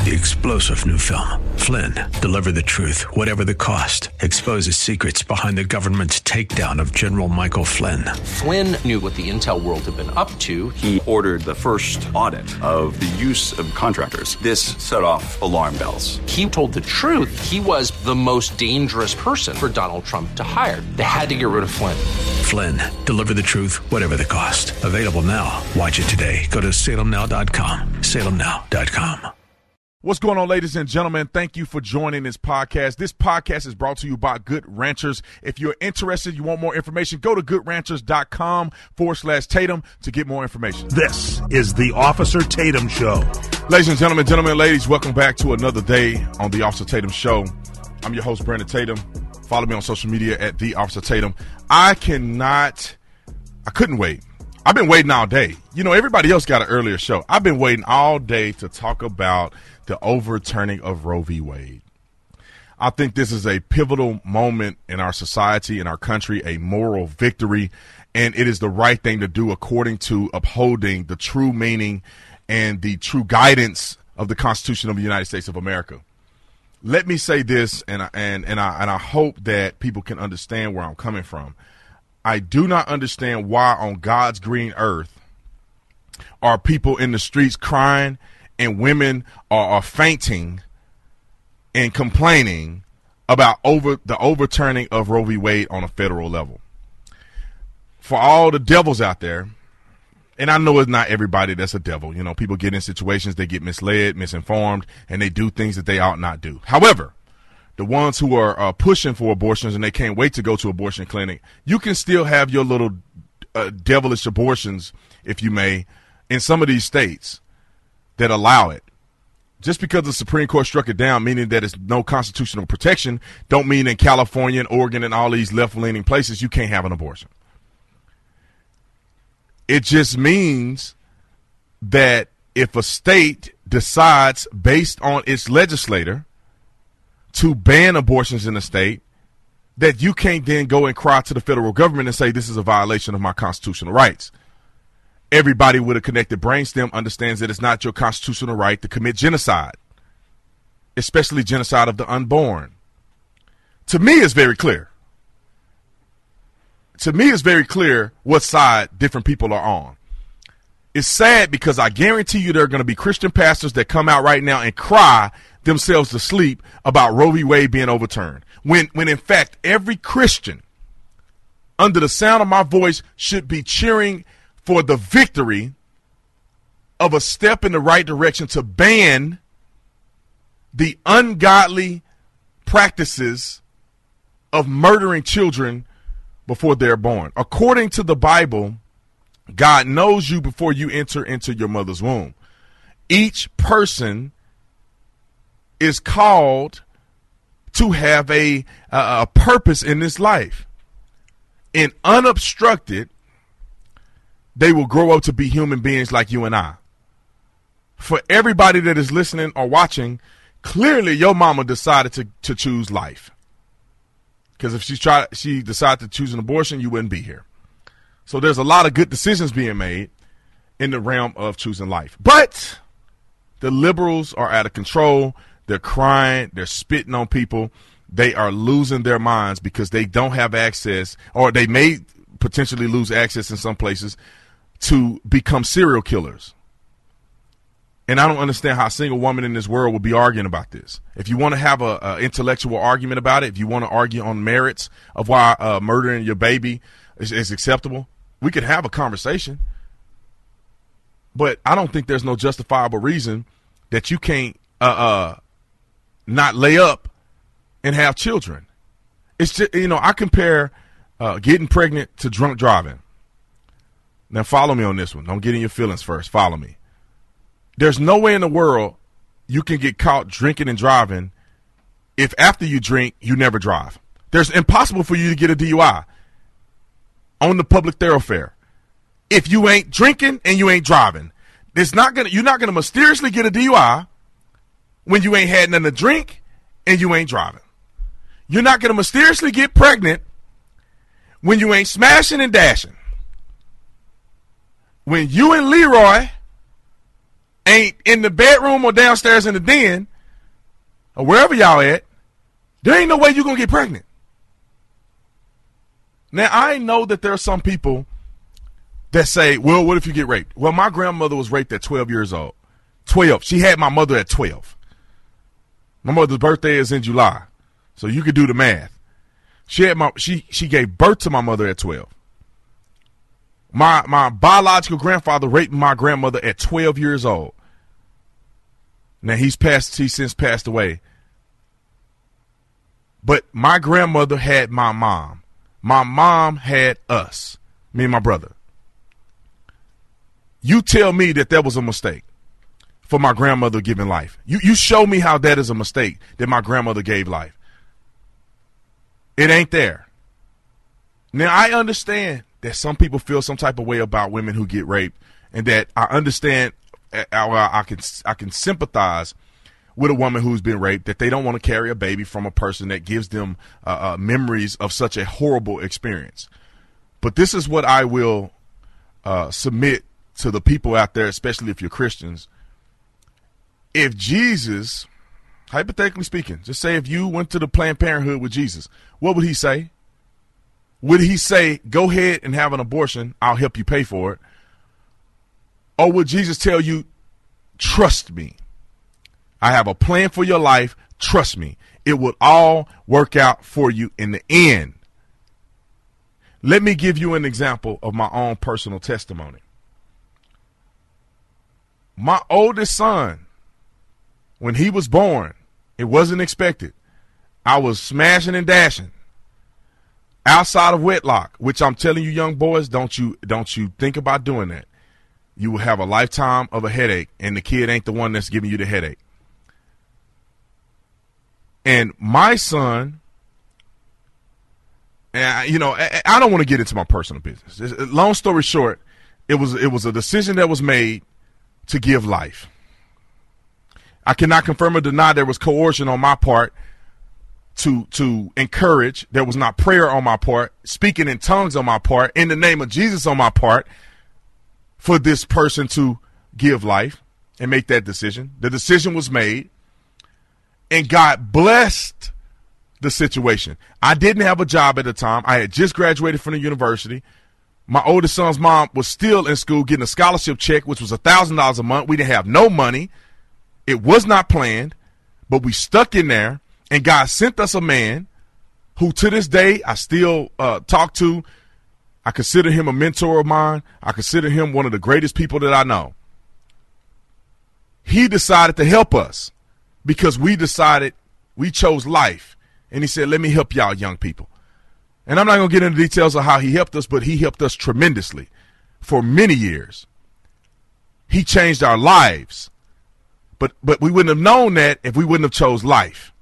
the explosive new film, Flynn, deliver the truth, whatever the cost. Exposes secrets behind the government's takedown of General Michael Flynn. Flynn knew what the intel world had been up to. He ordered the first audit of the use of contractors. This set off alarm bells. He told the truth. He was the most dangerous person for Donald Trump to hire. They had to get rid of Flynn. Flynn, deliver the truth, whatever the cost. Available now. Watch it today. Go to salemnow.com. salemnow.com. What's going on, ladies and gentlemen? Thank you for joining this podcast. This podcast is brought to you by Good Ranchers. If you're interested, you want more information, go to goodranchers.com/Tatum to get more information. This is the Officer Tatum Show. Ladies and gentlemen, ladies, welcome back to another day on the Officer Tatum Show. I'm your host, Brandon Tatum. Follow me on social media at The Officer Tatum. I couldn't wait. I've been waiting all day. You know, everybody else got an earlier show. I've been waiting all day to talk about the overturning of Roe v. Wade. I think this is a pivotal moment in our society, in our country, a moral victory, and it is the right thing to do according to upholding the true meaning and the true guidance of the Constitution of the United States of America. Let me say this, and I hope that people can understand where I'm coming from. I do not understand why on God's green earth are people in the streets crying and women are fainting and complaining about the overturning of Roe v. Wade on a federal level. For all the devils out there, and I know it's not everybody that's a devil. You know, people get in situations, they get misled, misinformed, and they do things that they ought not do. However, the ones who are pushing for abortions and they can't wait to go to abortion clinic, you can still have your little devilish abortions, if you may, in some of these states that allow it. Just because the Supreme Court struck it down, meaning that it's no constitutional protection, don't mean in California and Oregon and all these left-leaning places you can't have an abortion. It just means that if a state decides based on its legislator to ban abortions in the state, that you can't then go and cry to the federal government and say this is a violation of my constitutional rights. Everybody with a connected brainstem understands that it's not your constitutional right to commit genocide, especially genocide of the unborn. To me, it's very clear. What side different people are on. It's sad because I guarantee you there are going to be Christian pastors that come out right now and cry themselves to sleep about Roe v. Wade being overturned. When in fact, every Christian under the sound of my voice should be cheering for the victory of a step in the right direction to ban the ungodly practices of murdering children before they're born. According to the Bible, God knows you before you enter into your mother's womb. Each person is called to have a purpose in this life. And unobstructed, they will grow up to be human beings like you and I. For everybody that is listening or watching, clearly your mama decided to choose life. Because if she decided to choose an abortion, you wouldn't be here. So there's a lot of good decisions being made in the realm of choosing life. But the liberals are out of control. They're crying. They're spitting on people. They are losing their minds because they don't have access, or they may potentially lose access in some places to become serial killers. And I don't understand how a single woman in this world would be arguing about this. If you want to have a intellectual argument about it, if you want to argue on merits of why murdering your baby is acceptable, we could have a conversation. But I don't think there's no justifiable reason that you can't not lay up and have children. It's just, you know, I compare getting pregnant to drunk driving. Now follow me on this one. Don't get in your feelings first. Follow me. There's no way in the world you can get caught drinking and driving if after you drink, you never drive. There's impossible for you to get a DUI on the public thoroughfare if you ain't drinking and you ain't driving. You're not gonna mysteriously get a DUI when you ain't had nothing to drink and you ain't driving. You're not gonna mysteriously get pregnant when you ain't smashing and dashing. When you and Leroy ain't in the bedroom or downstairs in the den or wherever y'all at, there ain't no way you're going to get pregnant. Now, I know that there are some people that say, well, what if you get raped? Well, my grandmother was raped at 12 years old. 12. She had my mother at 12. My mother's birthday is in July, so you could do the math. She gave birth to my mother at 12. My biological grandfather raped my grandmother at 12 years old. Now, he's since passed away. But my grandmother had my mom. My mom had us, me and my brother. You tell me that was a mistake for my grandmother giving life. You show me how that is a mistake that my grandmother gave life. It ain't there. Now, I understand that some people feel some type of way about women who get raped, and that I understand, I can sympathize with a woman who's been raped, that they don't want to carry a baby from a person that gives them memories of such a horrible experience. But this is what I will submit to the people out there, especially if you're Christians. If Jesus, hypothetically speaking, just say if you went to the Planned Parenthood with Jesus, what would he say? Would he say, go ahead and have an abortion, I'll help you pay for it? Or would Jesus tell you, trust me, I have a plan for your life, trust me, it will all work out for you in the end? Let me give you an example of my own personal testimony. My oldest son, when he was born, it wasn't expected. I was smashing and dashing outside of wedlock, which I'm telling you, young boys, don't you think about doing that. You will have a lifetime of a headache, and the kid ain't the one that's giving you the headache. And my son, and I don't want to get into my personal business. Long story short, it was a decision that was made to give life. I cannot confirm or deny there was coercion on my part to encourage. There was not prayer on my part, speaking in tongues on my part, in the name of Jesus on my part, for this person to give life and make that decision. The decision was made, and God blessed the situation. I didn't have a job at the time. I had just graduated from the university. My oldest son's mom was still in school getting a scholarship check, which was $1,000 a month. We didn't have no money. It was not planned, but we stuck in there, and God sent us a man who to this day I still talk to. I consider him a mentor of mine. I consider him one of the greatest people that I know. He decided to help us because we chose life. And he said, let me help y'all young people. And I'm not going to get into details of how he helped us, but he helped us tremendously for many years. He changed our lives. But we wouldn't have known that if we wouldn't have chose life.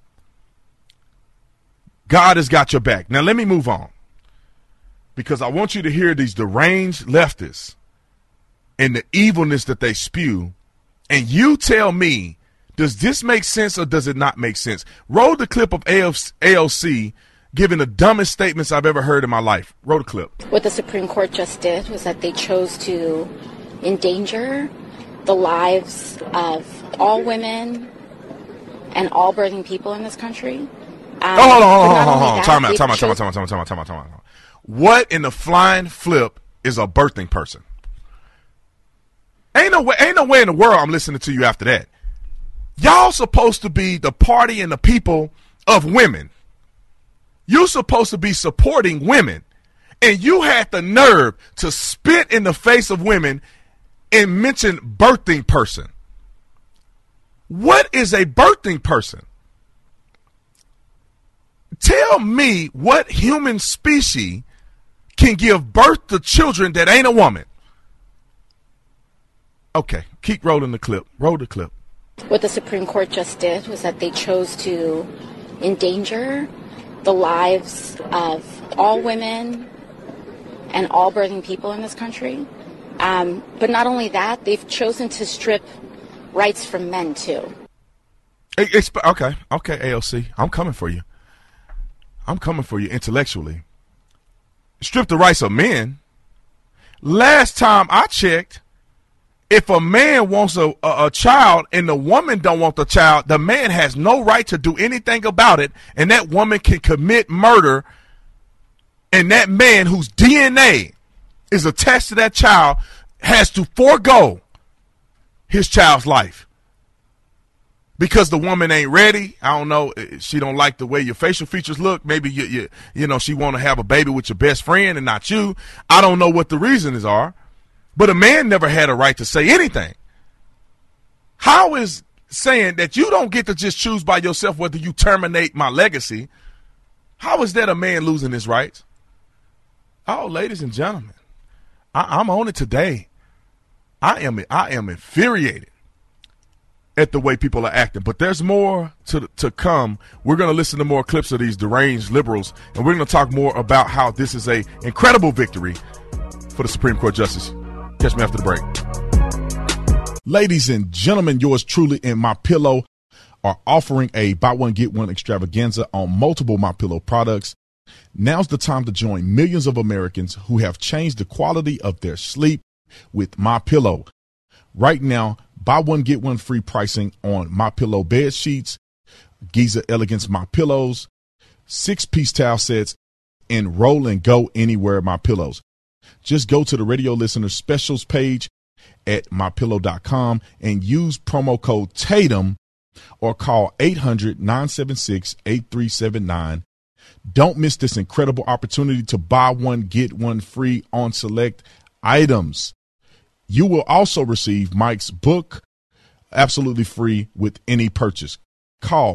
God has got your back. Now let me move on, because I want you to hear these deranged leftists and the evilness that they spew. And you tell me, does this make sense or does it not make sense? Roll the clip of AOC giving the dumbest statements I've ever heard in my life. Roll the clip. What the Supreme Court just did was that they chose to endanger the lives of all women and all birthing people in this country. Hold on. Time out. What in the flying flip is a birthing person? Ain't no way in the world I'm listening to you after that. Y'all supposed to be the party and the people of women. You're supposed to be supporting women. And you had the nerve to spit in the face of women and mention birthing person. What is a birthing person? Tell me what human species can give birth to children that ain't a woman. Okay, keep rolling the clip. Roll the clip. What the Supreme Court just did was that they chose to endanger the lives of all women and all birthing people in this country. But not only that, they've chosen to strip rights from men, too. Okay, AOC, I'm coming for you. I'm coming for you intellectually. Strip the rights of men. Last time I checked, If a man wants a child and the woman don't want the child, the man has no right to do anything about it, and that woman can commit murder, and that man whose DNA is attached to that child has to forego his child's life. Because the woman ain't ready. I don't know. She don't like the way your facial features look. Maybe you know, she want to have a baby with your best friend and not you. I don't know what the reasons are, but a man never had a right to say anything. How is saying that you don't get to just choose by yourself whether you terminate my legacy? How is that a man losing his rights? Oh, ladies and gentlemen, I'm on it today. I am infuriated at the way people are acting, but there's more to come. We're going to listen to more clips of these deranged liberals, and we're going to talk more about how this is a incredible victory for the Supreme Court justice. Catch me after the break. Ladies and gentlemen, yours truly and MyPillow are offering a buy one get one extravaganza on multiple MyPillow products. Now's the time to join millions of Americans who have changed the quality of their sleep with MyPillow. Right now, buy one get one free pricing on MyPillow bed sheets, Giza Elegance MyPillows, 6-piece towel sets, and roll and go anywhere MyPillows. Just go to the radio listener specials page at mypillow.com and use promo code Tatum or call 800-976-8379. Don't miss this incredible opportunity to buy one get one free on select items. You will also receive Mike's book absolutely free with any purchase. Call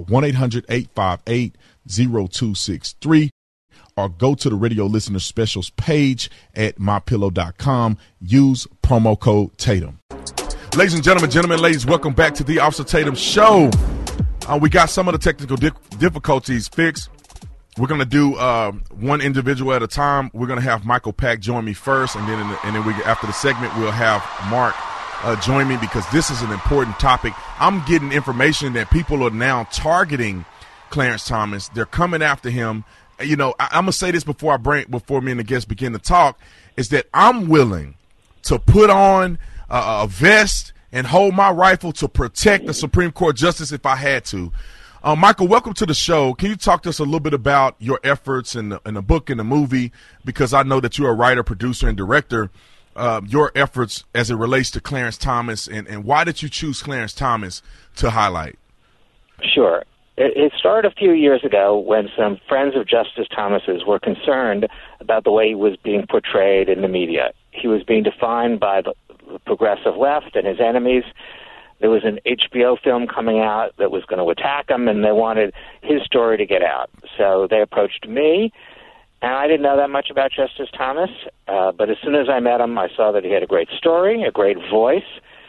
1-800-858-0263 or go to the radio listener specials page at mypillow.com. Use promo code Tatum. Ladies and gentlemen, ladies, welcome back to the Officer Tatum Show. We got some of the technical difficulties fixed. We're going to do one individual at a time. We're going to have Michael Pack join me first, and then after the segment, we'll have Mark join me because this is an important topic. I'm getting information that people are now targeting Clarence Thomas. They're coming after him. You know, I'm going to say this before me and the guests begin to talk, is that I'm willing to put on a vest and hold my rifle to protect the Supreme Court justice if I had to. Michael, welcome to the show. Can you talk to us a little bit about your efforts in the book and the movie? Because I know that you're a writer, producer, and director. Your efforts as it relates to Clarence Thomas, and why did you choose Clarence Thomas to highlight? Sure. It started a few years ago when some friends of Justice Thomas's were concerned about the way he was being portrayed in the media. He was being defined by the progressive left and his enemies. There was an HBO film coming out that was going to attack him, and they wanted his story to get out. So they approached me, and I didn't know that much about Justice Thomas, but as soon as I met him, I saw that he had a great story, a great voice,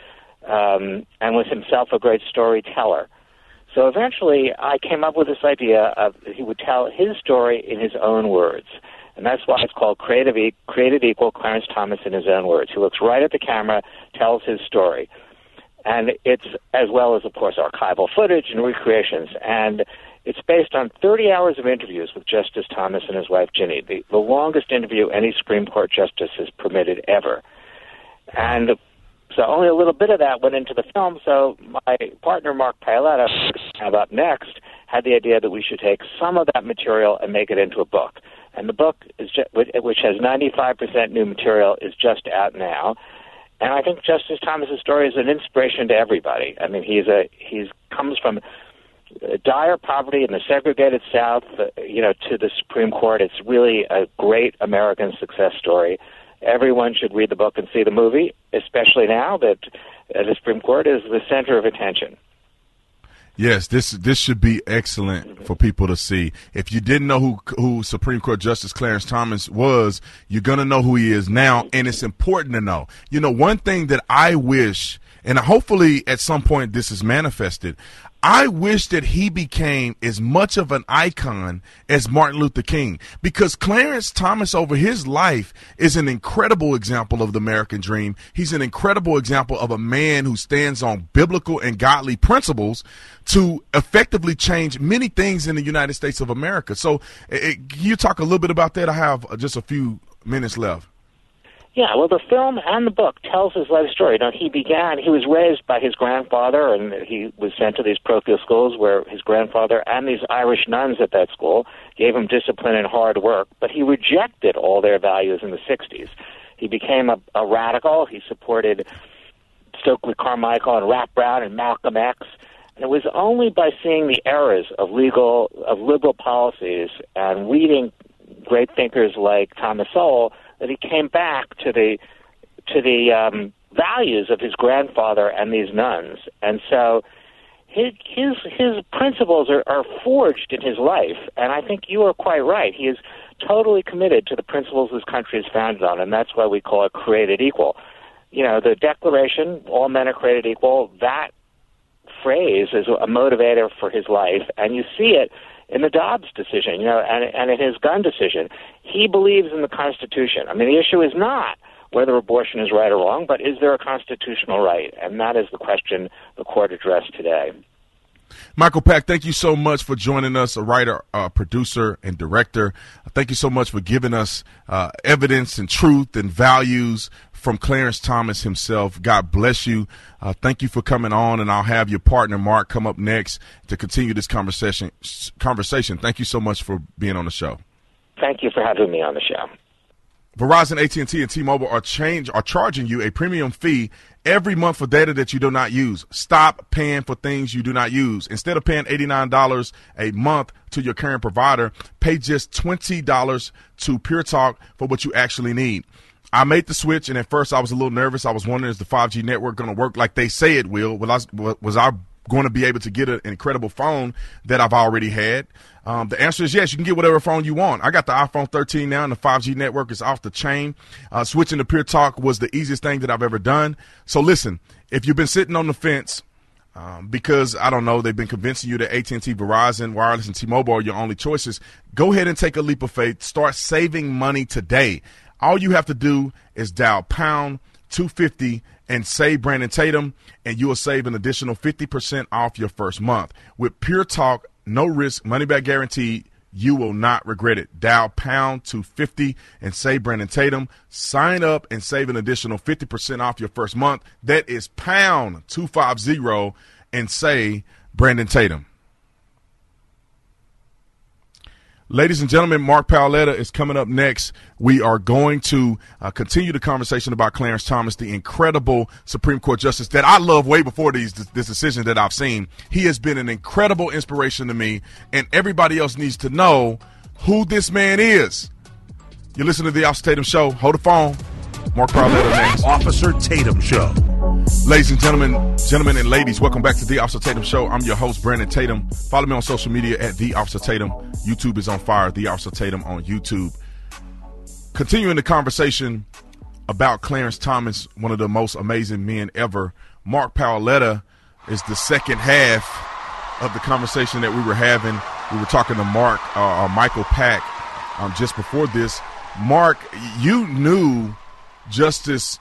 and was himself a great storyteller. So eventually, I came up with this idea of he would tell his story in his own words. And that's why it's called Created Equal, Clarence Thomas in his own words. He looks right at the camera, tells his story. And it's, as well as, of course, archival footage and recreations. And it's based on 30 hours of interviews with Justice Thomas and his wife, Ginny, the longest interview any Supreme Court justice has permitted ever. And so only a little bit of that went into the film. So my partner, Mark Paoletta, up next, had the idea that we should take some of that material and make it into a book. And the book, which has 95% new material, is just out now. And I think Justice Thomas's story is an inspiration to everybody. I mean, he's comes from dire poverty in the segregated South, to the Supreme Court. It's really a great American success story. Everyone should read the book and see the movie, especially now that the Supreme Court is the center of attention. Yes, this should be excellent for people to see. If you didn't know who Supreme Court Justice Clarence Thomas was, you're going to know who he is now, and it's important to know. You know, one thing that I wish, and hopefully at some point this is manifested, I wish that he became as much of an icon as Martin Luther King, because Clarence Thomas over his life is an incredible example of the American dream. He's an incredible example of a man who stands on biblical and godly principles to effectively change many things in the United States of America. So can you talk a little bit about that? I have just a few minutes left. Yeah, well, the film and the book tells his life story. You know, he was raised by his grandfather, and he was sent to these parochial schools where his grandfather and these Irish nuns at that school gave him discipline and hard work, but he rejected all their values in the 60s. He became a radical. He supported Stokely Carmichael and Rat Brown and Malcolm X. And it was only by seeing the errors of liberal policies and reading great thinkers like Thomas Sowell that he came back to the values of his grandfather and these nuns. And so his principles are forged in his life. And I think you are quite right. He is totally committed to the principles this country is founded on, and that's why we call it created equal. You know, the Declaration, all men are created equal, that phrase is a motivator for his life, and you see it in the Dobbs decision, you know, and in his gun decision. He believes in the Constitution. I mean, the issue is not whether abortion is right or wrong, but is there a constitutional right? And that is the question the court addressed today. Michael Pack, thank you so much for joining us, a writer, producer, and director. Thank you so much for giving us evidence and truth and values from Clarence Thomas himself. God bless you. Thank you for coming on, and I'll have your partner, Mark, come up next to continue this conversation. Thank you so much for being on the show. Thank you for having me on the show. Verizon, AT&T, and T-Mobile are charging you a premium fee every month for data that you do not use. Stop paying for things you do not use. Instead of paying $89 a month to your current provider, pay just $20 to Pure Talk for what you actually need. I made the switch, and at first I was a little nervous. I was wondering, is the 5G network going to work like they say it will? Was I going to be able to get an incredible phone that I've already had? The answer is yes. You can get whatever phone you want. I got the iPhone 13 now, and the 5G network is off the chain. Switching to Pure Talk was the easiest thing that I've ever done. So listen, if you've been sitting on the fence because, I don't know, they've been convincing you that AT&T, Verizon, Wireless, and T-Mobile are your only choices, go ahead and take a leap of faith. Start saving money today. All you have to do is dial pound 250 and say Brandon Tatum, and you will save an additional 50% off your first month. With Pure Talk, no risk, money back guaranteed, you will not regret it. Dial pound 250 and say Brandon Tatum. Sign up and save an additional 50% off your first month. That is pound 250 and say Brandon Tatum. Ladies and gentlemen, Mark Paoletta is coming up next. We are going to continue the conversation about Clarence Thomas, the incredible Supreme Court justice that I love way before this decision that I've seen. He has been an incredible inspiration to me, and everybody else needs to know who this man is. You're listening to The Officer Tatum Show. Hold the phone. Mark Paoletta next. Officer Tatum Show. Ladies and gentlemen and ladies, welcome back to The Officer Tatum Show. I'm your host, Brandon Tatum. Follow me on social media at The Officer Tatum. YouTube is on fire, The Officer Tatum on YouTube. Continuing the conversation about Clarence Thomas, one of the most amazing men ever, Mark Paoletta is the second half of the conversation that we were having. We were talking to Michael Pack just before this. Mark, you knew Justice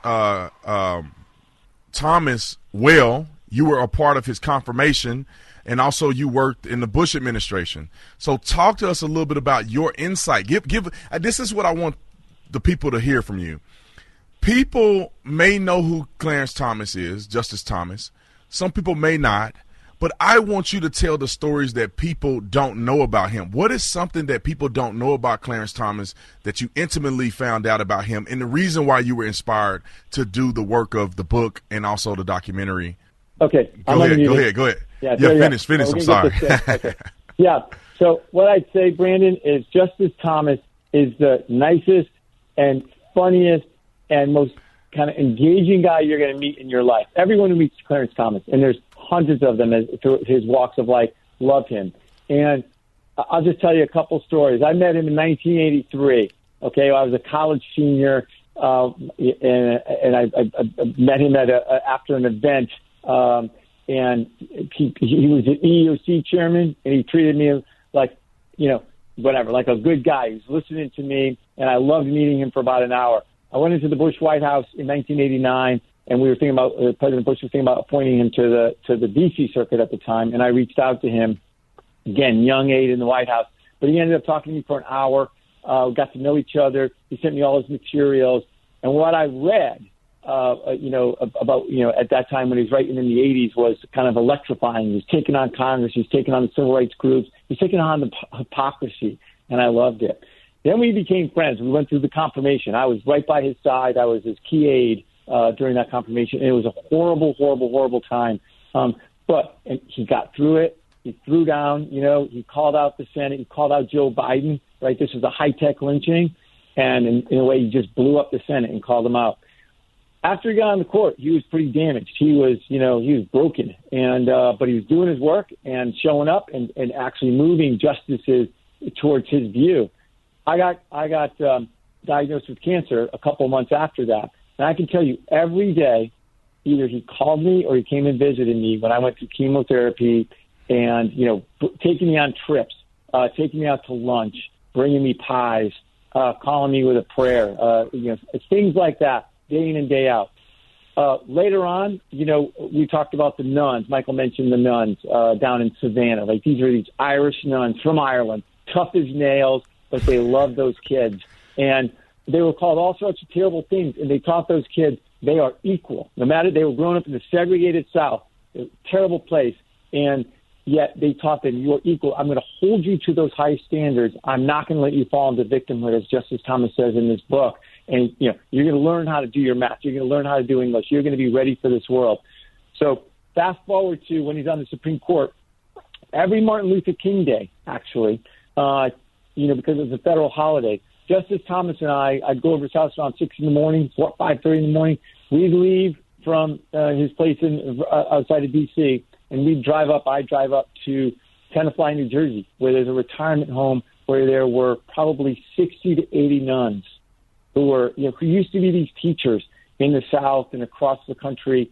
Thomas well. You were a part of his confirmation, and also you worked in the Bush administration. So talk to us a little bit about your insight. This is what I want the people to hear from you. People may know who Clarence Thomas is, Justice Thomas. Some people may not. But I want you to tell the stories that people don't know about him. What is something that people don't know about Clarence Thomas that you intimately found out about him, and the reason why you were inspired to do the work of the book and also the documentary? Okay. Go ahead. Yeah, finish. I'm sorry. Okay. Yeah. So what I'd say, Brandon, is Justice Thomas is the nicest and funniest and most kind of engaging guy you're going to meet in your life. Everyone who meets Clarence Thomas, and there's hundreds of them through his walks of life, love him. And I'll just tell you a couple stories. I met him in 1983. Okay, I was a college senior, and I met him after an event. And he was an EEOC chairman, and he treated me like, like a good guy. He was listening to me, and I loved meeting him for about an hour. I went into the Bush White House in 1989. And we were thinking about President Bush was thinking about appointing him to the D.C. circuit at the time. And I reached out to him, again, young aide in the White House. But he ended up talking to me for an hour. Got to know each other. He sent me all his materials. And what I read, about, at that time when he was writing in the 80s was kind of electrifying. He was taking on Congress. He was taking on the civil rights groups. He was taking on the hypocrisy, and I loved it. Then we became friends. We went through the confirmation. I was right by his side. I was his key aide during that confirmation. And it was a horrible, horrible, horrible time. But he got through it. He threw down, he called out the Senate. He called out Joe Biden, right? This was a high-tech lynching. And in a way, he just blew up the Senate and called him out. After he got on the court, he was pretty damaged. He was broken. And but he was doing his work and showing up and actually moving justices towards his view. I got diagnosed with cancer a couple months after that. And I can tell you every day, either he called me or he came and visited me when I went through chemotherapy and, taking me on trips, taking me out to lunch, bringing me pies, calling me with a prayer, things like that, day in and day out. Later on, we talked about the nuns. Michael mentioned the nuns down in Savannah. Like, these are these Irish nuns from Ireland, tough as nails, but they loved those kids. And they were called all sorts of terrible things, and they taught those kids they are equal. No matter, they were growing up in the segregated South, a terrible place, and yet they taught them you're equal. I'm going to hold you to those high standards. I'm not going to let you fall into victimhood, as Justice Thomas says in this book. And, you're going to learn how to do your math. You're going to learn how to do English. You're going to be ready for this world. So fast forward to when he's on the Supreme Court, every Martin Luther King Day, actually, because it's a federal holiday, Justice Thomas and I'd go over his house around 6 in the morning, 5:30 in the morning. We'd leave from his place outside of D.C., and we'd drive up. I'd drive up to Tenafly, New Jersey, where there's a retirement home where there were probably 60 to 80 nuns who used to be these teachers in the South and across the country,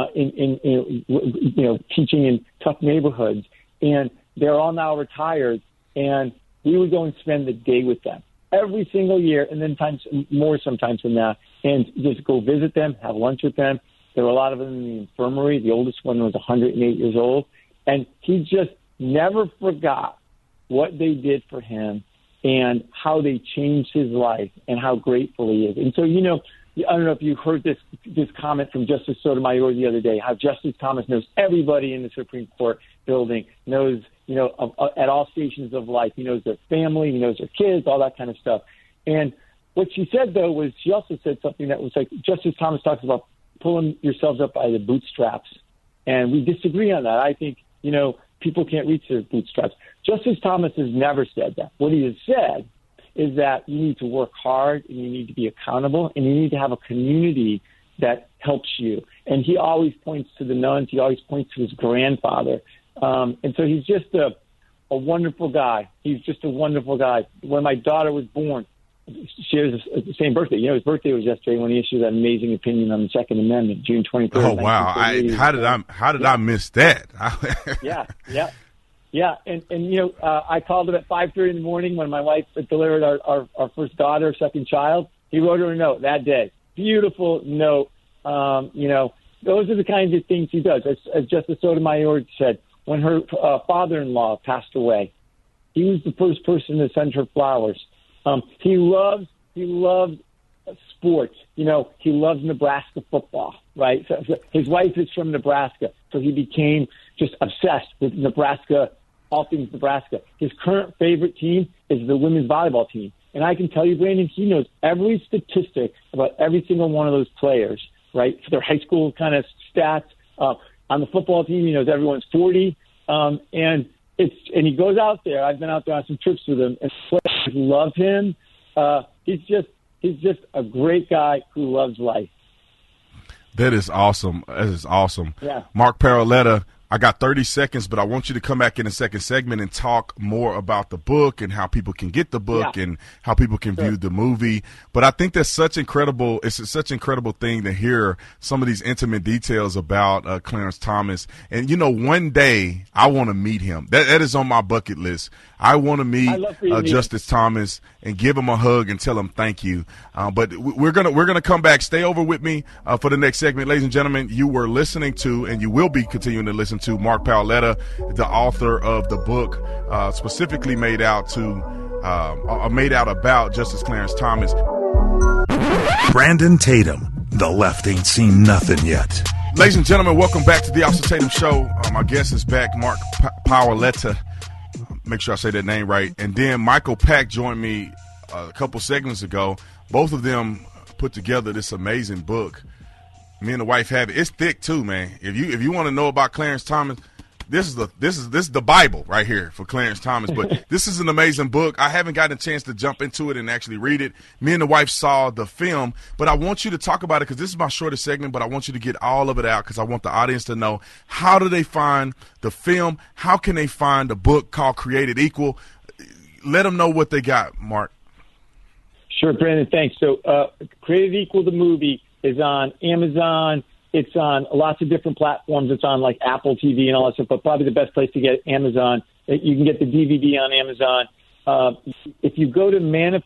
teaching in tough neighborhoods. And they're all now retired, and we would go and spend the day with them every single year, and then more sometimes than that, and just go visit them, have lunch with them. There were a lot of them in the infirmary. The oldest one was 108 years old, and he just never forgot what they did for him and how they changed his life and how grateful he is. And so, I don't know if you heard this comment from Justice Sotomayor the other day, how Justice Thomas knows everybody in the Supreme Court building, knows, at all stations of life. He knows their family, he knows their kids, all that kind of stuff. And what she said, though, was she also said something that was like, Justice Thomas talks about pulling yourselves up by the bootstraps. And we disagree on that. I think, people can't reach their bootstraps. Justice Thomas has never said that. What he has said is that you need to work hard and you need to be accountable and you need to have a community that helps you. And he always points to the nuns. He always points to his grandfather. And so he's just a wonderful guy. He's just a wonderful guy. When my daughter was born, she has the same birthday. His birthday was yesterday when he issued that amazing opinion on the Second Amendment, June 23rd. Oh, wow. How did I miss that? Yeah. And I called him at 5:30 in the morning when my wife delivered our first daughter, second child. He wrote her a note that day. Beautiful note. Those are the kinds of things he does. As Justice Sotomayor said, when her father-in-law passed away, he was the first person to send her flowers. He loves sports. He loves Nebraska football, right? So his wife is from Nebraska, so he became just obsessed with Nebraska, all things Nebraska. His current favorite team is the women's volleyball team. And I can tell you, Brandon, he knows every statistic about every single one of those players, right? For their high school kind of stats. On the football team, he knows everyone's 40. And he goes out there. I've been out there on some trips with him, and players love him. He's just a great guy who loves life. That is awesome. Yeah. Mark Paroletta, I got 30 seconds, but I want you to come back in the second segment and talk more about the book and how people can get the book and how people can view the movie. But I think that's such incredible thing to hear some of these intimate details about Clarence Thomas. And, one day I want to meet him. That is on my bucket list. I want to meet Justice Thomas and give him a hug and tell him thank you. But we're gonna come back. Stay over with me for the next segment. Ladies and gentlemen, you were listening to, and you will be continuing to listen to, Mark Paroletta, the author of the book specifically made out about Justice Clarence Thomas. Brandon Tatum, the left ain't seen nothing yet. Ladies and gentlemen, welcome back to the Officer Tatum Show. My guest is back, Mark Paoletta. Make sure I say that name right. And then Michael Pack joined me a couple segments ago. Both of them put together this amazing book. Me and the wife have it. It's thick too, man. If you want to know about Clarence Thomas, this is the Bible right here for Clarence Thomas. But this is an amazing book. I haven't gotten a chance to jump into it and actually read it. Me and the wife saw the film, but I want you to talk about it because this is my shortest segment, but I want you to get all of it out because I want the audience to know, how do they find the film? How can they find the book called Created Equal? Let them know what they got, Mark. Sure, Brandon, thanks. So Created Equal, the movie, is on Amazon. It's on lots of different platforms. It's on like Apple TV and all that stuff, but probably the best place to get Amazon. You can get the DVD on Amazon. If you go to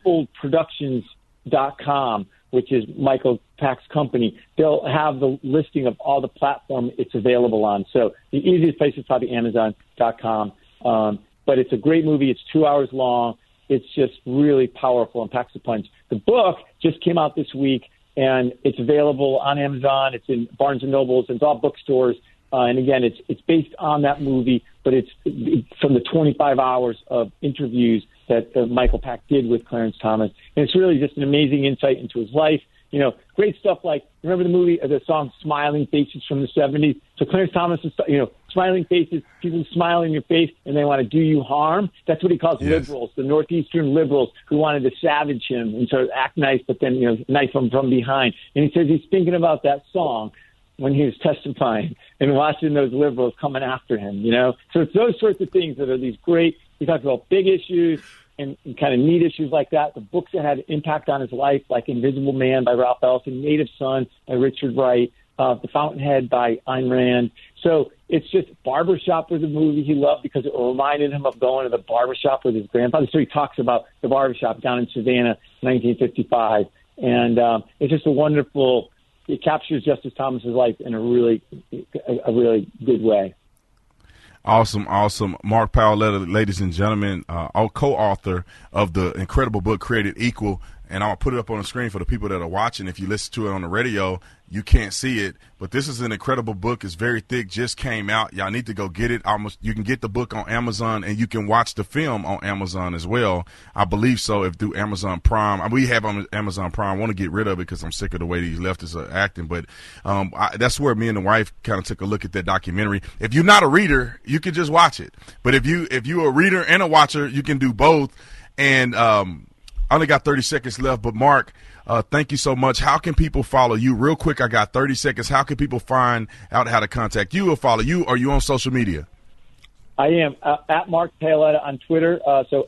manifoldproductions.com, which is Michael Pack's company, they'll have the listing of all the platform it's available on. So the easiest place is probably Amazon.com. But it's a great movie. It's 2 hours long. It's just really powerful and packs a punch. The book just came out this week, and it's available on Amazon. It's in Barnes & Nobles. It's all bookstores. And again, it's based on that movie, but it's from the 25 hours of interviews that Michael Pack did with Clarence Thomas. And it's really just an amazing insight into his life. You know, great stuff like, remember the movie, the song Smiling Faces from the 70s? So Clarence Thomas is, smiling faces, people smile in your face and they want to do you harm. That's what he calls liberals, the Northeastern liberals who wanted to savage him and sort of act nice, but then, knife him from behind. And he says he's thinking about that song when he was testifying and watching those liberals coming after him, So it's those sorts of things that are these great, he talks about big issues and kind of neat issues like that. The books that had impact on his life, like Invisible Man by Ralph Ellison, Native Son by Richard Wright, The Fountainhead by Ayn Rand. So it's just Barbershop was a movie he loved because it reminded him of going to the barbershop with his grandfather. So he talks about the barbershop down in Savannah, 1955. And it's just it captures Justice Thomas's life in a really good way. Awesome. Mark Paoletta, ladies and gentlemen, co-author of the incredible book Created Equal. And I'll put it up on the screen for the people that are watching. If you listen to it on the radio, you can't see it. But this is an incredible book. It's very thick, just came out. Y'all need to go get it. You can get the book on Amazon, and you can watch the film on Amazon as well. I believe so, if through Amazon Prime. We have on Amazon Prime. I want to get rid of it because I'm sick of the way these leftists are acting. But that's where me and the wife kind of took a look at that documentary. If you're not a reader, you can just watch it. But if you're a reader and a watcher, you can do both. And I only got 30 seconds left, but Mark, thank you so much. How can people follow you? Real quick, I got 30 seconds. How can people find out how to contact you or follow you? Are you on social media? I am at Mark Paoletta on Twitter. So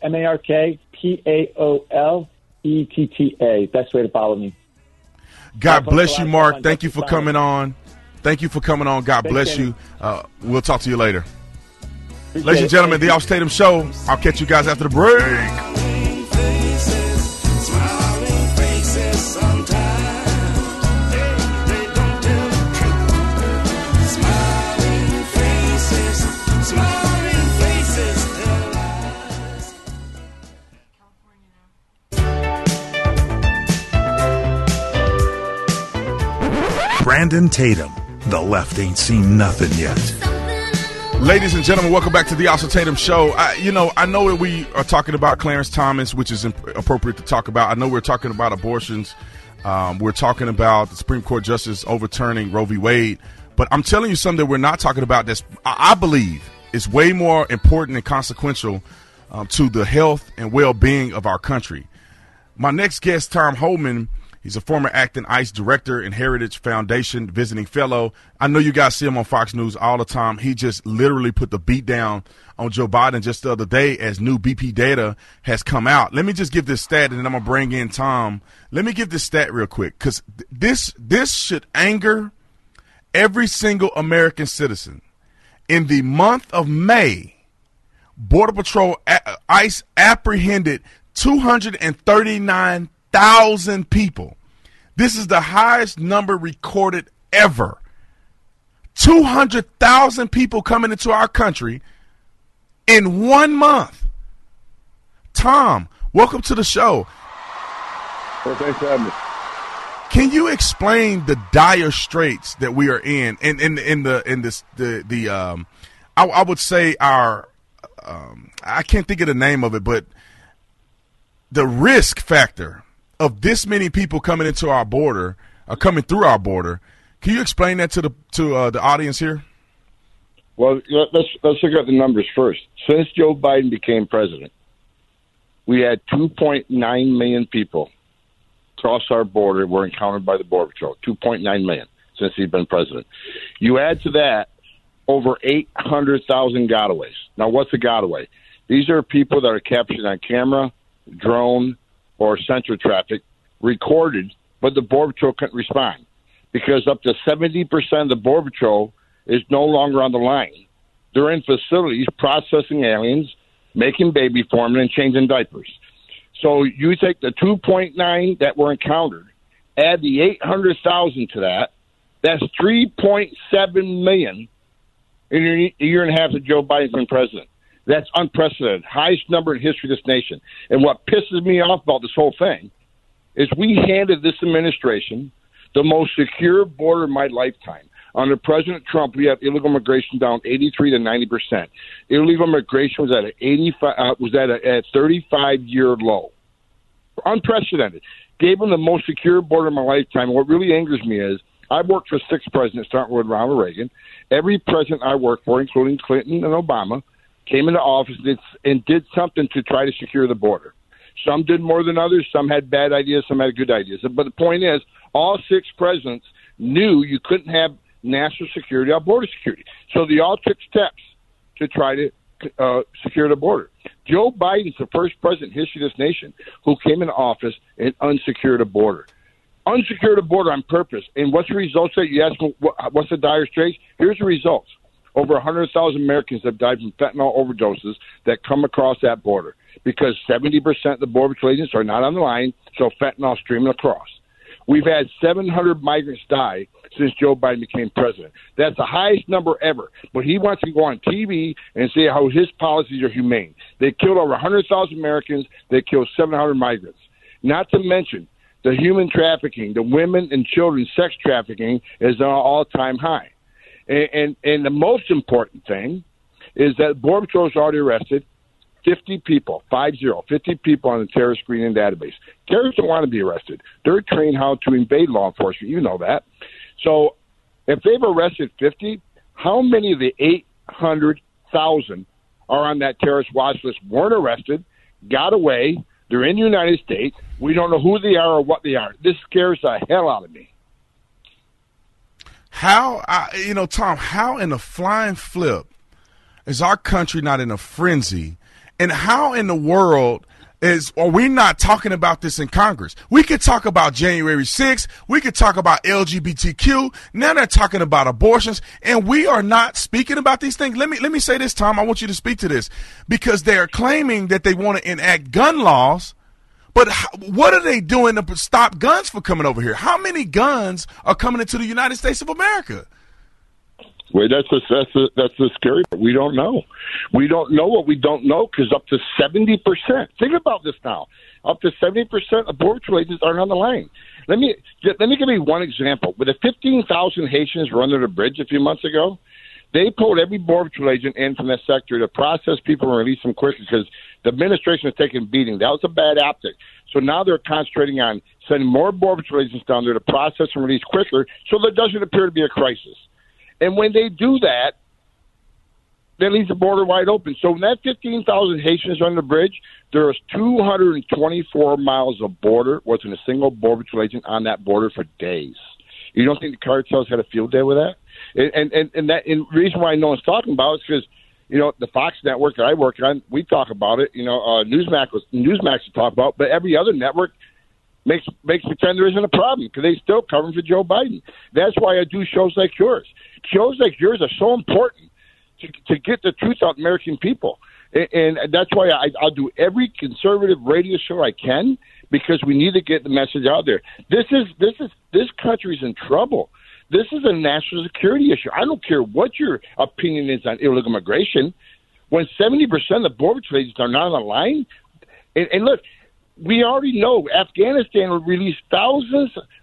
MarkPaoletta. Best way to follow me. God bless you, Mark. Thank you for coming on. God bless you. We'll talk to you later. Ladies and gentlemen, the Officer Tatum Show. I'll catch you guys after the break. Brandon Tatum, the left ain't seen nothing yet. Ladies and gentlemen, welcome back to the Officer Tatum Show. I know that we are talking about Clarence Thomas, which is appropriate to talk about. I know we're talking about abortions. We're talking about the Supreme Court Justice overturning Roe v. Wade. But I'm telling you something that we're not talking about that's, I believe, is way more important and consequential to the health and well-being of our country. My next guest, Tom Homan, he's a former acting ICE director and Heritage Foundation visiting fellow. I know you guys see him on Fox News all the time. He just literally put the beat down on Joe Biden just the other day as new BP data has come out. Let me just give this stat, and then I'm going to bring in Tom. Let me give this stat real quick because this should anger every single American citizen. In the month of May, Border Patrol ICE apprehended 239,000 people. This is the highest number recorded ever. 200,000 people coming into our country in 1 month. Tom, welcome to the show. Well, thanks for having me. Can you explain the dire straits that we are in I would say our I can't think of the name of it, but the risk factor of this many people coming into our border, coming through our border. Can you explain that to the audience here? Well, let's look at the numbers first. Since Joe Biden became president, we had 2.9 million people cross our border were encountered by the Border Patrol. 2.9 million since he's been president. You add to that over 800,000 gotaways. Now, what's a gotaway? These are people that are captured on camera, drone, or sensor traffic, recorded, but the Border Patrol couldn't respond because up to 70% of the Border Patrol is no longer on the line. They're in facilities processing aliens, making baby formula, and changing diapers. So you take the 2.9 that were encountered, add the 800,000 to that, that's 3.7 million in a year and a half that Joe Biden's been president. That's unprecedented, highest number in history of this nation. And what pisses me off about this whole thing is we handed this administration the most secure border in my lifetime. Under President Trump, we have illegal immigration down 83 to 90%. Illegal immigration was at a 35-year low. Unprecedented. Gave them the most secure border in my lifetime. And what really angers me is I've worked for 6 presidents, starting with Ronald Reagan. Every president I worked for, including Clinton and Obama, came into office and did something to try to secure the border. Some did more than others. Some had bad ideas. Some had good ideas. But the point is, all 6 presidents knew you couldn't have national security or border security. So they all took steps to try to secure the border. Joe Biden's the first president in history of this nation who came into office and unsecured the border. Unsecured the border on purpose. And what's the results that you ask me, what's the dire straits? Here's the results. Over 100,000 Americans have died from fentanyl overdoses that come across that border because 70% of the Border Patrol agents are not on the line, so fentanyl streaming across. We've had 700 migrants die since Joe Biden became president. That's the highest number ever. But he wants to go on TV and say how his policies are humane. They killed over 100,000 Americans. They killed 700 migrants. Not to mention the human trafficking, the women and children sex trafficking is at an all-time high. And the most important thing is that Border Patrol has already arrested 50 people, 50 people on the terrorist screening database. Terrorists don't want to be arrested. They're trained how to invade law enforcement. You know that. So if they've arrested 50, how many of the 800,000 are on that terrorist watch list, weren't arrested, got away, they're in the United States, we don't know who they are or what they are. This scares the hell out of me. Tom, how in a flying flip is our country not in a frenzy? And how in the world are we not talking about this in Congress? We could talk about January 6th. We could talk about LGBTQ. Now they're talking about abortions, and we are not speaking about these things. Let me say this, Tom. I want you to speak to this because they're claiming that they want to enact gun laws. But what are they doing to stop guns from coming over here? How many guns are coming into the United States of America? Well, that's the scary part. We don't know. We don't know what we don't know because up to 70%. Think about this now. Up to 70% of Border Patrol agents aren't on the line. Let me give you one example. With the 15,000 Haitians were under the bridge a few months ago, they pulled every Border Patrol agent in from that sector to process people and release them quicker because the administration was taking a beating. That was a bad optic. So now they're concentrating on sending more Border Patrol agents down there to process and release quicker so there doesn't appear to be a crisis. And when they do that, that leaves the border wide open. So when that 15,000 Haitians are on the bridge, there's 224 miles of border. Wasn't a single Border Patrol agent on that border for days. You don't think the cartels had a field day with that? And the reason why no one's talking about it is because, the Fox network that I work on, we talk about it. Newsmax to talk about, but every other network makes pretend there isn't a problem because they still covering for Joe Biden. That's why I do shows like yours. Shows like yours are so important to get the truth out to American people. And that's why I'll do every conservative radio show I can because we need to get the message out there. This country's in trouble. This is a national security issue. I don't care what your opinion is on illegal immigration. When 70% of the Border Patrol agents are not on the line, and look, we already know Afghanistan will release thousands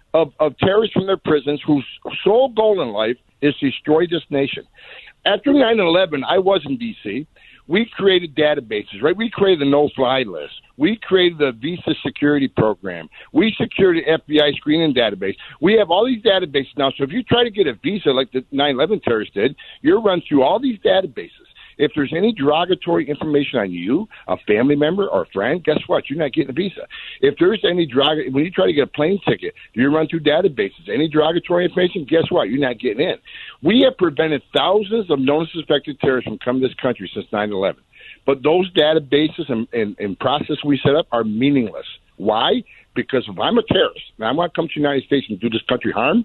of terrorists from their prisons whose sole goal in life is to destroy this nation. After 9/11, I was in D.C., we created databases, right? We created the no-fly list. We created the visa security program. We secured the FBI screening database. We have all these databases now. So if you try to get a visa like the 9/11 terrorists did, you're run through all these databases. If there's any derogatory information on you, a family member or a friend, guess what? You're not getting a visa. If there's any when you try to get a plane ticket, you run through databases. Any derogatory information, guess what? You're not getting in. We have prevented thousands of known suspected terrorists from coming to this country since 9/11. But those databases and process we set up are meaningless. Why? Because if I'm a terrorist and I want to come to the United States and do this country harm,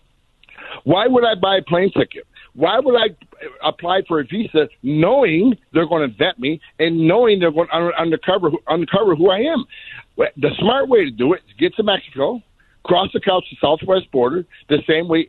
why would I buy a plane ticket? Why would I apply for a visa knowing they're going to vet me and knowing they're going to uncover who I am? The smart way to do it is get to Mexico, cross the southwest border, the same way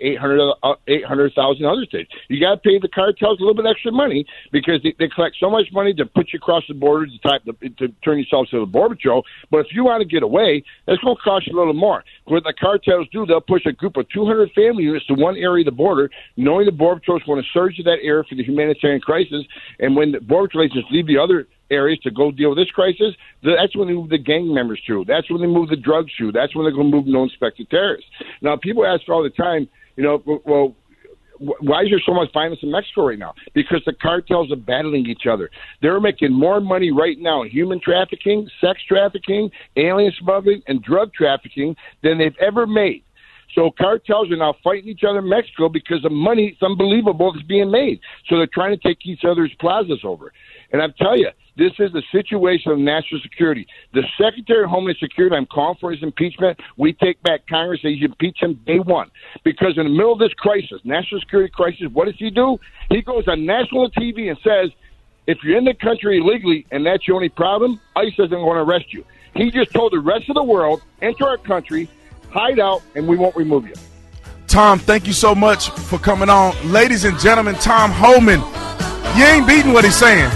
800,000 other states. You got to pay the cartels a little bit extra money because they collect so much money to put you across the border to turn yourself to the Border Patrol. But if you want to get away, that's going to cost you a little more. What the cartels do, they'll push a group of 200 family units to one area of the border, knowing the Border Patrol is going to surge to that area for the humanitarian crisis. And when the Border Patrol agents leave the other areas to go deal with this crisis, that's when they move the gang members through. That's when they move the drugs through. That's when they're going to move known suspected terrorists. Now, people ask all the time, well, why is there so much violence in Mexico right now? Because the cartels are battling each other. They're making more money right now in human trafficking, sex trafficking, alien smuggling, and drug trafficking than they've ever made. So cartels are now fighting each other in Mexico because the money, it's unbelievable, is being made. So they're trying to take each other's plazas over. And I tell you, this is the situation of national security. The Secretary of Homeland Security, I'm calling for his impeachment. We take back Congress. They impeach him day one. Because in the middle of this crisis, national security crisis, what does he do? He goes on national TV and says, if you're in the country illegally and that's your only problem, ICE isn't going to arrest you. He just told the rest of the world, enter our country, hide out, and we won't remove you. Tom, thank you so much for coming on. Ladies and gentlemen, Tom Homan. You ain't beating what he's saying.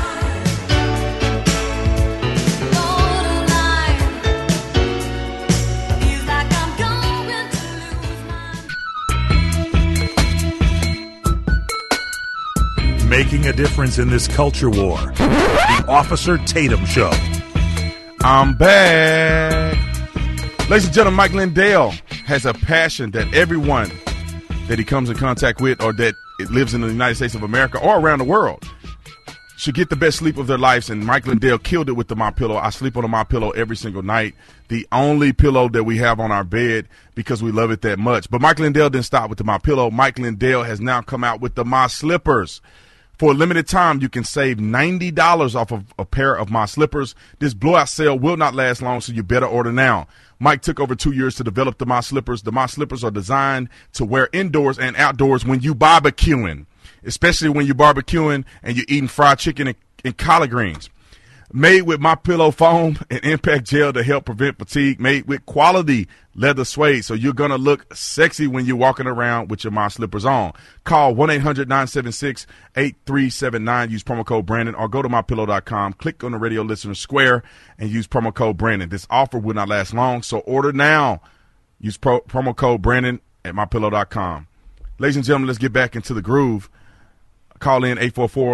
Making a difference in this culture war. The Officer Tatum Show. I'm back. Ladies and gentlemen, Mike Lindell has a passion that everyone that he comes in contact with or that lives in the United States of America or around the world should get the best sleep of their lives, and Mike Lindell killed it with the MyPillow. I sleep on a MyPillow every single night, the only pillow that we have on our bed because we love it that much. But Mike Lindell didn't stop with the MyPillow. Mike Lindell has now come out with the My Slippers. For a limited time, you can save $90 off of a pair of My Slippers. This blowout sale will not last long, so you better order now. Mike took over 2 years to develop the My Slippers. The My Slippers are designed to wear indoors and outdoors when you barbecuing, especially when you're barbecuing and you're eating fried chicken and collard greens. Made with MyPillow foam and impact gel to help prevent fatigue. Made with quality leather suede, so you're going to look sexy when you're walking around with your My Slippers on. Call 1-800-976-8379. Use promo code Brandon or go to MyPillow.com. Click on the radio listener square and use promo code Brandon. This offer will not last long, so order now. Use promo code Brandon at MyPillow.com. Ladies and gentlemen, let's get back into the groove. Call in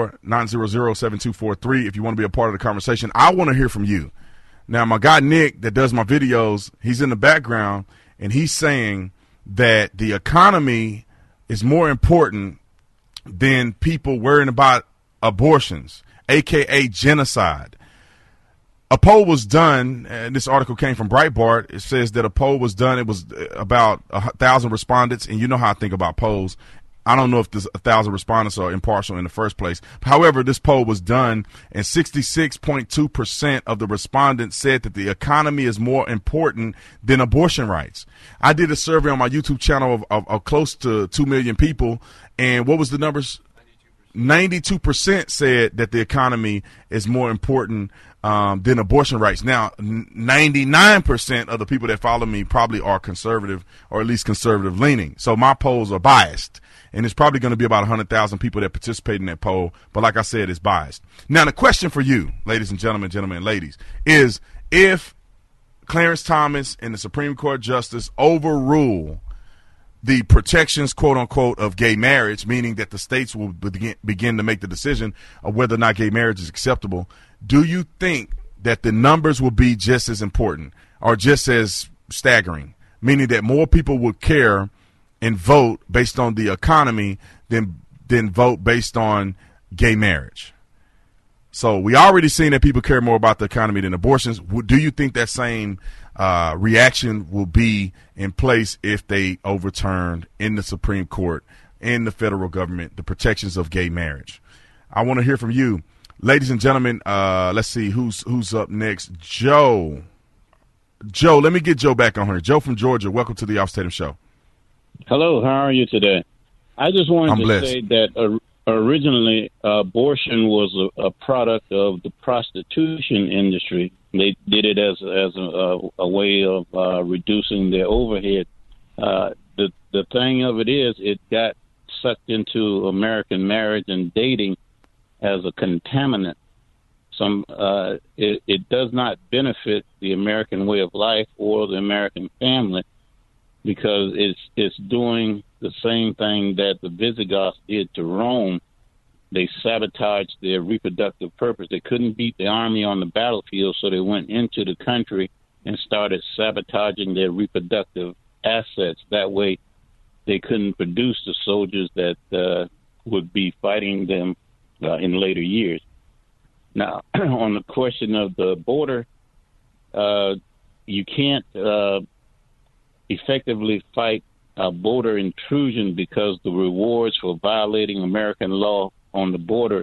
844-900-7243 if you want to be a part of the conversation. I want to hear from you. Now, my guy Nick that does my videos, he's in the background, and he's saying that the economy is more important than people worrying about abortions, a.k.a. genocide. A poll was done, and this article came from Breitbart. It says that a poll was done. It was about 1,000 respondents, and you know how I think about polls. I don't know if there's 1,000 respondents are impartial in the first place. However, this poll was done, and 66.2% of the respondents said that the economy is more important than abortion rights. I did a survey on my YouTube channel of close to 2 million people, and what was the numbers? 92% said that the economy is more important than abortion rights. Now, 99% of the people that follow me probably are conservative or at least conservative leaning. So my polls are biased. And it's probably going to be about 100,000 people that participate in that poll. But like I said, it's biased. Now, the question for you, ladies and gentlemen and ladies, is if Clarence Thomas and the Supreme Court Justice overrule the protections, quote unquote, of gay marriage, meaning that the states will begin to make the decision of whether or not gay marriage is acceptable, do you think that the numbers will be just as important or just as staggering, meaning that more people would care and vote based on the economy than vote based on gay marriage? So we already seen that people care more about the economy than abortions. Do you think that same reaction will be in place if they overturned in the Supreme Court, in the federal government, the protections of gay marriage? I want to hear from you. Ladies and gentlemen, let's see who's up next. Joe, let me get Joe back on here. Joe from Georgia, welcome to the Off Tatum Show. Hello, how are you today? I just wanted to say that originally abortion was a product of the prostitution industry. They did it as a way of reducing their overhead. The thing of it is, it got sucked into American marriage and dating as a contaminant. It does not benefit the American way of life or the American family, because it's doing the same thing that the Visigoths did to Rome. They sabotaged their reproductive purpose. They couldn't beat the army on the battlefield, so they went into the country and started sabotaging their reproductive assets. That way, they couldn't produce the soldiers that would be fighting them in later years. Now, on the question of the border, you can't effectively fight border intrusion because the rewards for violating American law on the border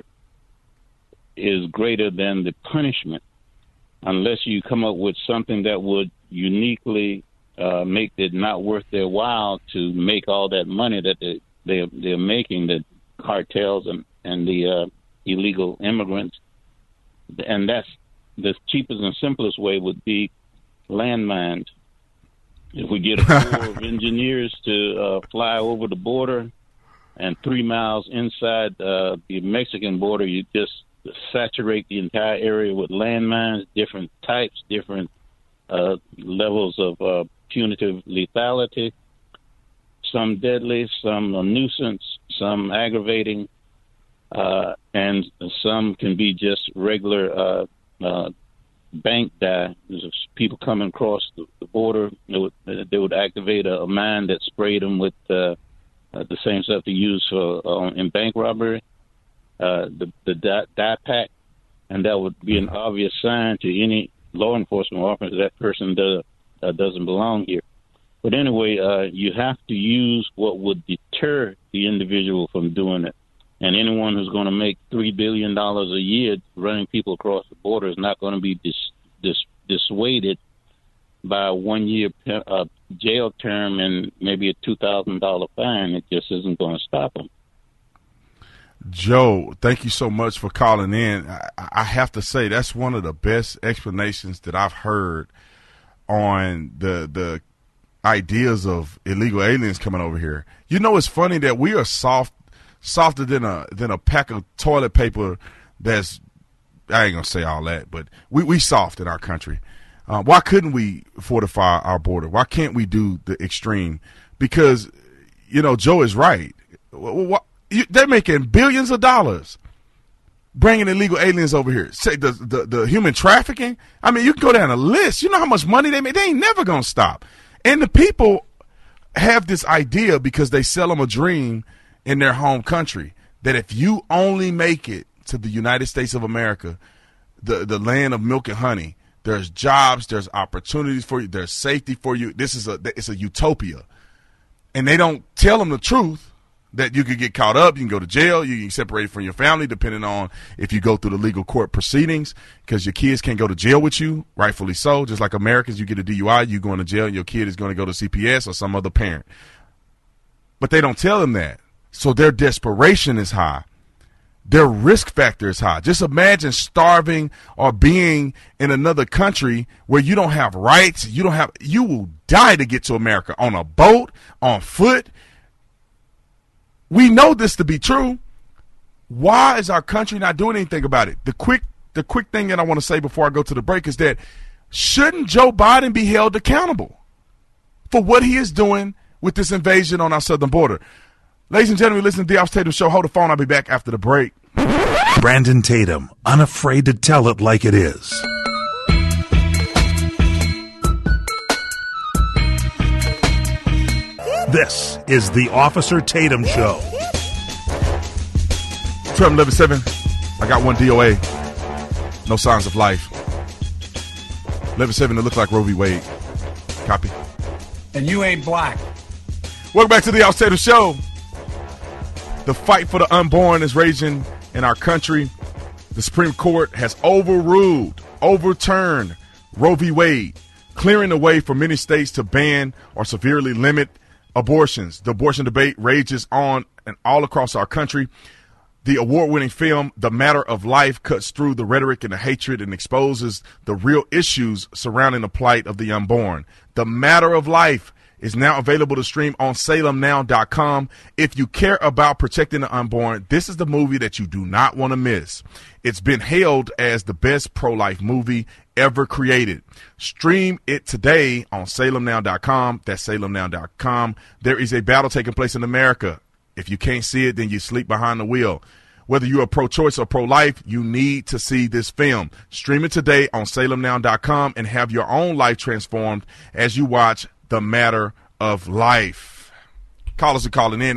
is greater than the punishment, unless you come up with something that would uniquely make it not worth their while to make all that money that they're making, the cartels and the illegal immigrants. And that's the cheapest and simplest way would be landmines. If we get a corps of engineers to fly over the border, and 3 miles inside the Mexican border, you just saturate the entire area with landmines, different types, different levels of punitive lethality, some deadly, some a nuisance, some aggravating, and some can be just regular bank die. There's people coming across the border, they would activate a mine that sprayed them with the same stuff they use for in bank robbery, the dye pack, and that would be an obvious sign to any law enforcement officer that person doesn't belong here. But anyway, you have to use what would deter the individual from doing it. And anyone who's going to make $3 billion a year running people across the border is not going to be dissuaded by a 1 year jail term and maybe a $2,000 fine. It just isn't going to stop them. Joe, thank you so much for calling in. I have to say that's one of the best explanations that I've heard on the ideas of illegal aliens coming over here. You know, it's funny that we are softer than a pack of toilet paper. That's, I ain't gonna say all that, but we soft in our country. Why couldn't we fortify our border? Why can't we do the extreme? Because, you know, Joe is right. They're making billions of dollars bringing illegal aliens over here. Say the human trafficking. I mean, you can go down a list. You know how much money they make. They ain't never gonna stop. And the people have this idea because they sell them a dream in their home country that if you only make it to the United States of America, the land of milk and honey, there's jobs, there's opportunities for you, there's safety for you. It's a utopia. And they don't tell them the truth, that you could get caught up, you can go to jail, you can get separated from your family, depending on if you go through the legal court proceedings, because your kids can't go to jail with you, rightfully so. Just like Americans, you get a DUI, you going to jail, and your kid is going to go to CPS or some other parent. But they don't tell them that. So their desperation is high. Their risk factor is high. Just imagine starving or being in another country where you don't have rights. You will die to get to America on a boat, on foot. We know this to be true. Why is our country not doing anything about it? The quick thing that I want to say before I go to the break is that shouldn't Joe Biden be held accountable for what he is doing with this invasion on our southern border? Ladies and gentlemen, listen to the Officer Tatum Show. Hold the phone. I'll be back after the break. Brandon Tatum, unafraid to tell it like it is. This is the Officer Tatum Show. 12-11-7. I got one DOA. No signs of life. 11-7 to look like Roe v. Wade. Copy. And you ain't black. Welcome back to the Officer Tatum Show. The fight for the unborn is raging in our country. The Supreme Court has overturned Roe v. Wade, clearing the way for many states to ban or severely limit abortions. The abortion debate rages on and all across our country. The award-winning film, The Matter of Life, cuts through the rhetoric and the hatred and exposes the real issues surrounding the plight of the unborn. The Matter of Life is now available to stream on SalemNow.com. If you care about protecting the unborn, this is the movie that you do not want to miss. It's been hailed as the best pro-life movie ever created. Stream it today on SalemNow.com. That's SalemNow.com. There is a battle taking place in America. If you can't see it, then you sleep behind the wheel. Whether you're pro-choice or pro-life, you need to see this film. Stream it today on SalemNow.com and have your own life transformed as you watch The Matter of Life. Callers are calling in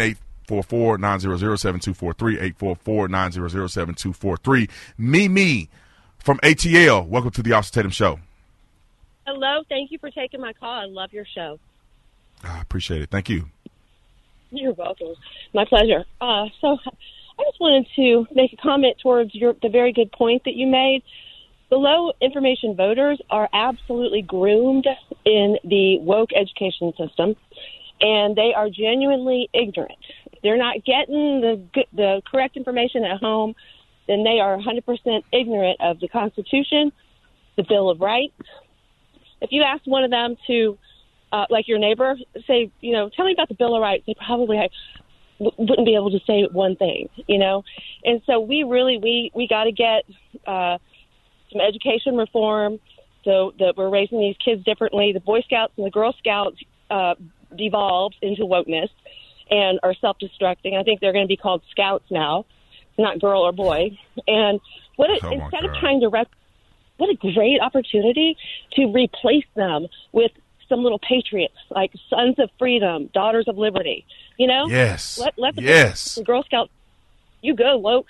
844-900-7243, 844-900-7243. Mimi from ATL, welcome to the Officer Tatum Show. Hello, thank you for taking my call. I love your show. I appreciate it. Thank you. You're welcome. My pleasure. So I just wanted to make a comment towards the very good point that you made. The low information voters are absolutely groomed in the woke education system, and they are genuinely ignorant. If they're not getting the correct information at home, then they are 100% ignorant of the Constitution, the Bill of Rights. If you ask one of them to, like your neighbor, say, tell me about the Bill of Rights, they probably wouldn't be able to say one thing, And so we got to get some education reform so that we're raising these kids differently. The Boy Scouts and the Girl Scouts devolved into wokeness and are self-destructing. I think they're going to be called Scouts now, not girl or boy. And instead of trying to what a great opportunity to replace them with some little patriots like Sons of Freedom, Daughters of Liberty. Yes. Let the Girl Scouts, you go woke.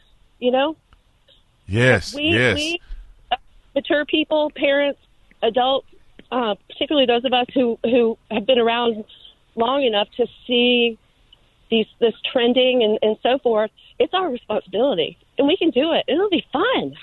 Yes. We mature people, parents, adults, particularly those of us who have been around long enough to see this trending and so forth. It's our responsibility, and we can do it. It'll be fun.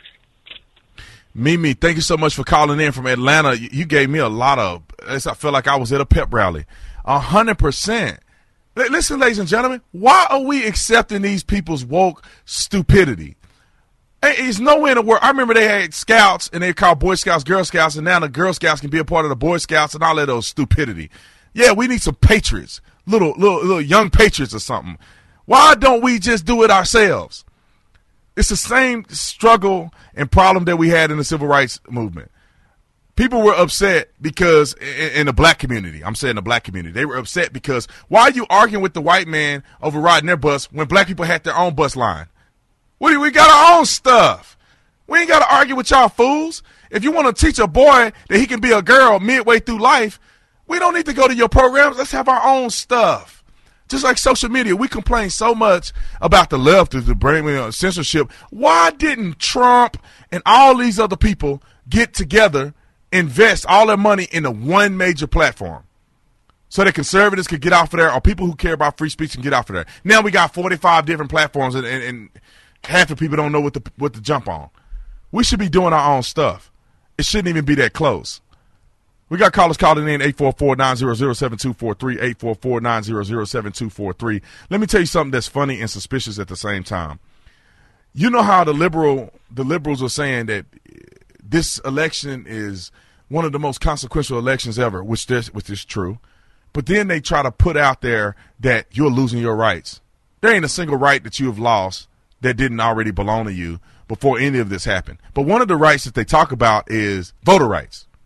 Mimi, thank you so much for calling in from Atlanta. You gave me a lot of, I feel like I was at a pep rally. 100%. Listen, ladies and gentlemen, why are we accepting these people's woke stupidity? It's nowhere in the world. I remember they had scouts, and they called Boy Scouts Girl Scouts, and now the Girl Scouts can be a part of the Boy Scouts and all that old stupidity. Yeah, we need some patriots, little young patriots or something. Why don't we just do it ourselves? It's the same struggle and problem that we had in the civil rights movement. People were upset because in the black community, I'm saying the black community, they were upset because why are you arguing with the white man over riding their bus when black people had their own bus line? We got our own stuff. We ain't got to argue with y'all fools. If you want to teach a boy that he can be a girl midway through life, we don't need to go to your programs. Let's have our own stuff. Just like social media, we complain so much about the left of the brain censorship. Why didn't Trump and all these other people get together, invest all their money into one major platform so that conservatives could get off of there or people who care about free speech can get off of there? Now we got 45 different platforms and half the people don't know what to jump on. We should be doing our own stuff. It shouldn't even be that close. We got callers calling in 844-900-7243, 844-900-7243. Let me tell you something that's funny and suspicious at the same time. You know how the liberals are saying that this election is one of the most consequential elections ever, which is true. But then they try to put out there that you're losing your rights. There ain't a single right that you have lost that didn't already belong to you before any of this happened. But one of the rights that they talk about is voter rights.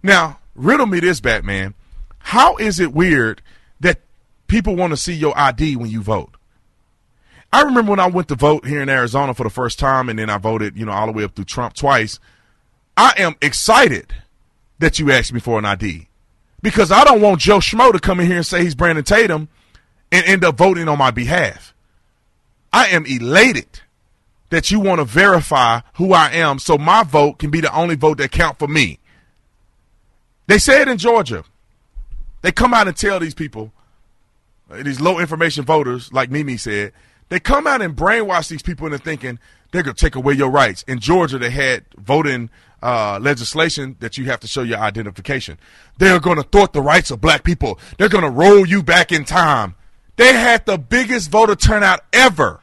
Now, riddle me this, Batman. How is it weird that people want to see your ID when you vote? I remember when I went to vote here in Arizona for the first time, and then I voted, all the way up through Trump twice. I am excited that you asked me for an ID because I don't want Joe Schmo to come in here and say he's Brandon Tatum and end up voting on my behalf. I am elated that you want to verify who I am so my vote can be the only vote that count for me. They say it in Georgia. They come out and tell these people, these low information voters, like Mimi said, they come out and brainwash these people into thinking they're going to take away your rights. In Georgia, they had voting legislation that you have to show your identification. They're going to thwart the rights of black people. They're going to roll you back in time. They had the biggest voter turnout ever,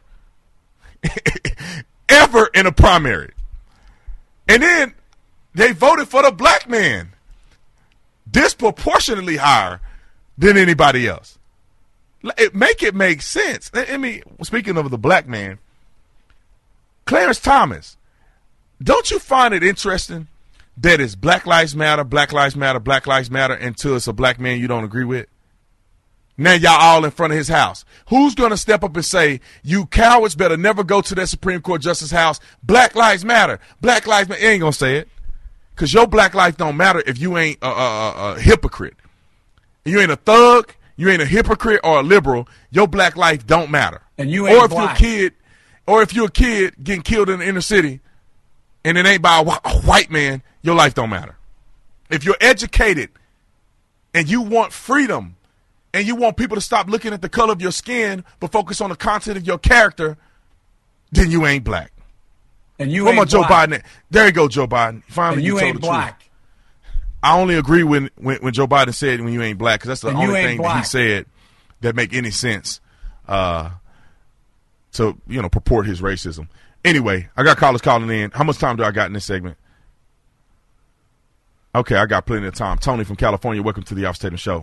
ever in a primary. And then they voted for the black man, disproportionately higher than anybody else. Make it make sense. I mean, speaking of the black man, Clarence Thomas, don't you find it interesting that it's Black Lives Matter, Black Lives Matter, Black Lives Matter until it's a black man you don't agree with? Now y'all all in front of his house. Who's going to step up and say, you cowards better never go to that Supreme Court Justice House? Black Lives Matter. Black Lives Matter. He ain't going to say it. Because your black life don't matter if you ain't a hypocrite. You ain't a thug, you ain't a hypocrite or a liberal, your black life don't matter. And you ain't black. Or if you're a kid getting killed in the inner city and it ain't by a white man, your life don't matter. If you're educated and you want freedom and you want people to stop looking at the color of your skin but focus on the content of your character, then you ain't black. And you ain't black. Joe Biden. There you go, Joe Biden. Finally, and you told ain't the black. Truth. I only agree when Joe Biden said when you ain't black, because that's the and only thing that he said that make any sense to purport his racism. Anyway, I got callers calling in. How much time do I got in this segment? Okay, I got plenty of time. Tony from California, welcome to the Officer Tatum Show.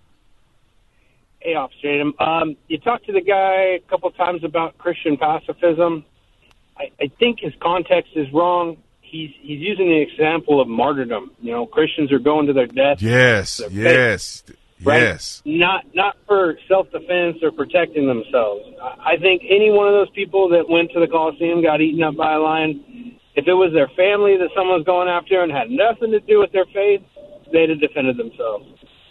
Hey, Officer Tatum. You talked to the guy a couple times about Christian pacifism. I think his context is wrong. He's using the example of martyrdom. Christians are going to their death. Yes, yes, right? yes. Not for self-defense or protecting themselves. I think any one of those people that went to the Coliseum, got eaten up by a lion, if it was their family that someone was going after and had nothing to do with their faith, they'd have defended themselves.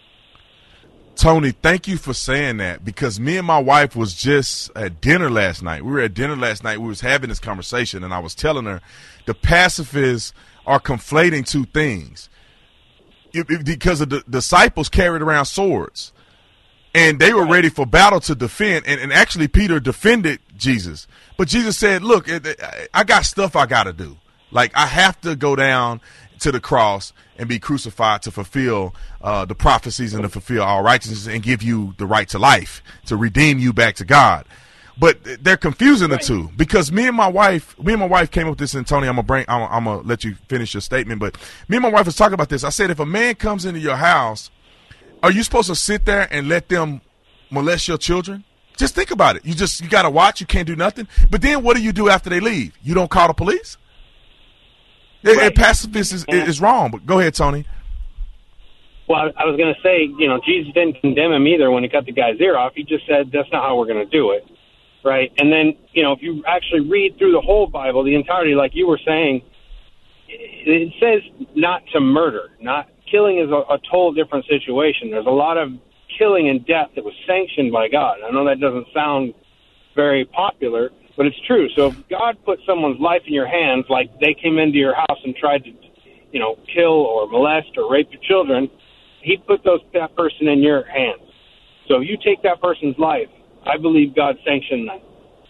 Tony, thank you for saying that, because me and my wife was just at dinner last night. We were at dinner last night. We was having this conversation, and I was telling her the pacifists are conflating two things. Because the disciples carried around swords, and they were ready for battle to defend, and actually Peter defended Jesus. But Jesus said, look, I got stuff I got to do. Like, I have to go down to the cross and be crucified to fulfill the prophecies and to fulfill all righteousness and give you the right to life, to redeem you back to God. But they're confusing the two, because me and my wife came up with this, and Tony, I'm gonna let you finish your statement. But me and my wife was talking about this. I said, if a man comes into your house, are you supposed to sit there and let them molest your children? Just think about it. You got to watch. You can't do nothing. But then what do you do after they leave? You don't call the police? Right. Pacifist is wrong, but go ahead, Tony. Well, I was going to say, Jesus didn't condemn him either when he cut the guy's ear off. He just said, that's not how we're going to do it, right? And then, if you actually read through the whole Bible, the entirety, like you were saying, it says not to murder. Not killing is a total different situation. There's a lot of killing and death that was sanctioned by God. I know that doesn't sound very popular, but it's true. So if God put someone's life in your hands, like they came into your house and tried to, kill or molest or rape your children, he put that person in your hands. So if you take that person's life, I believe God sanctioned that.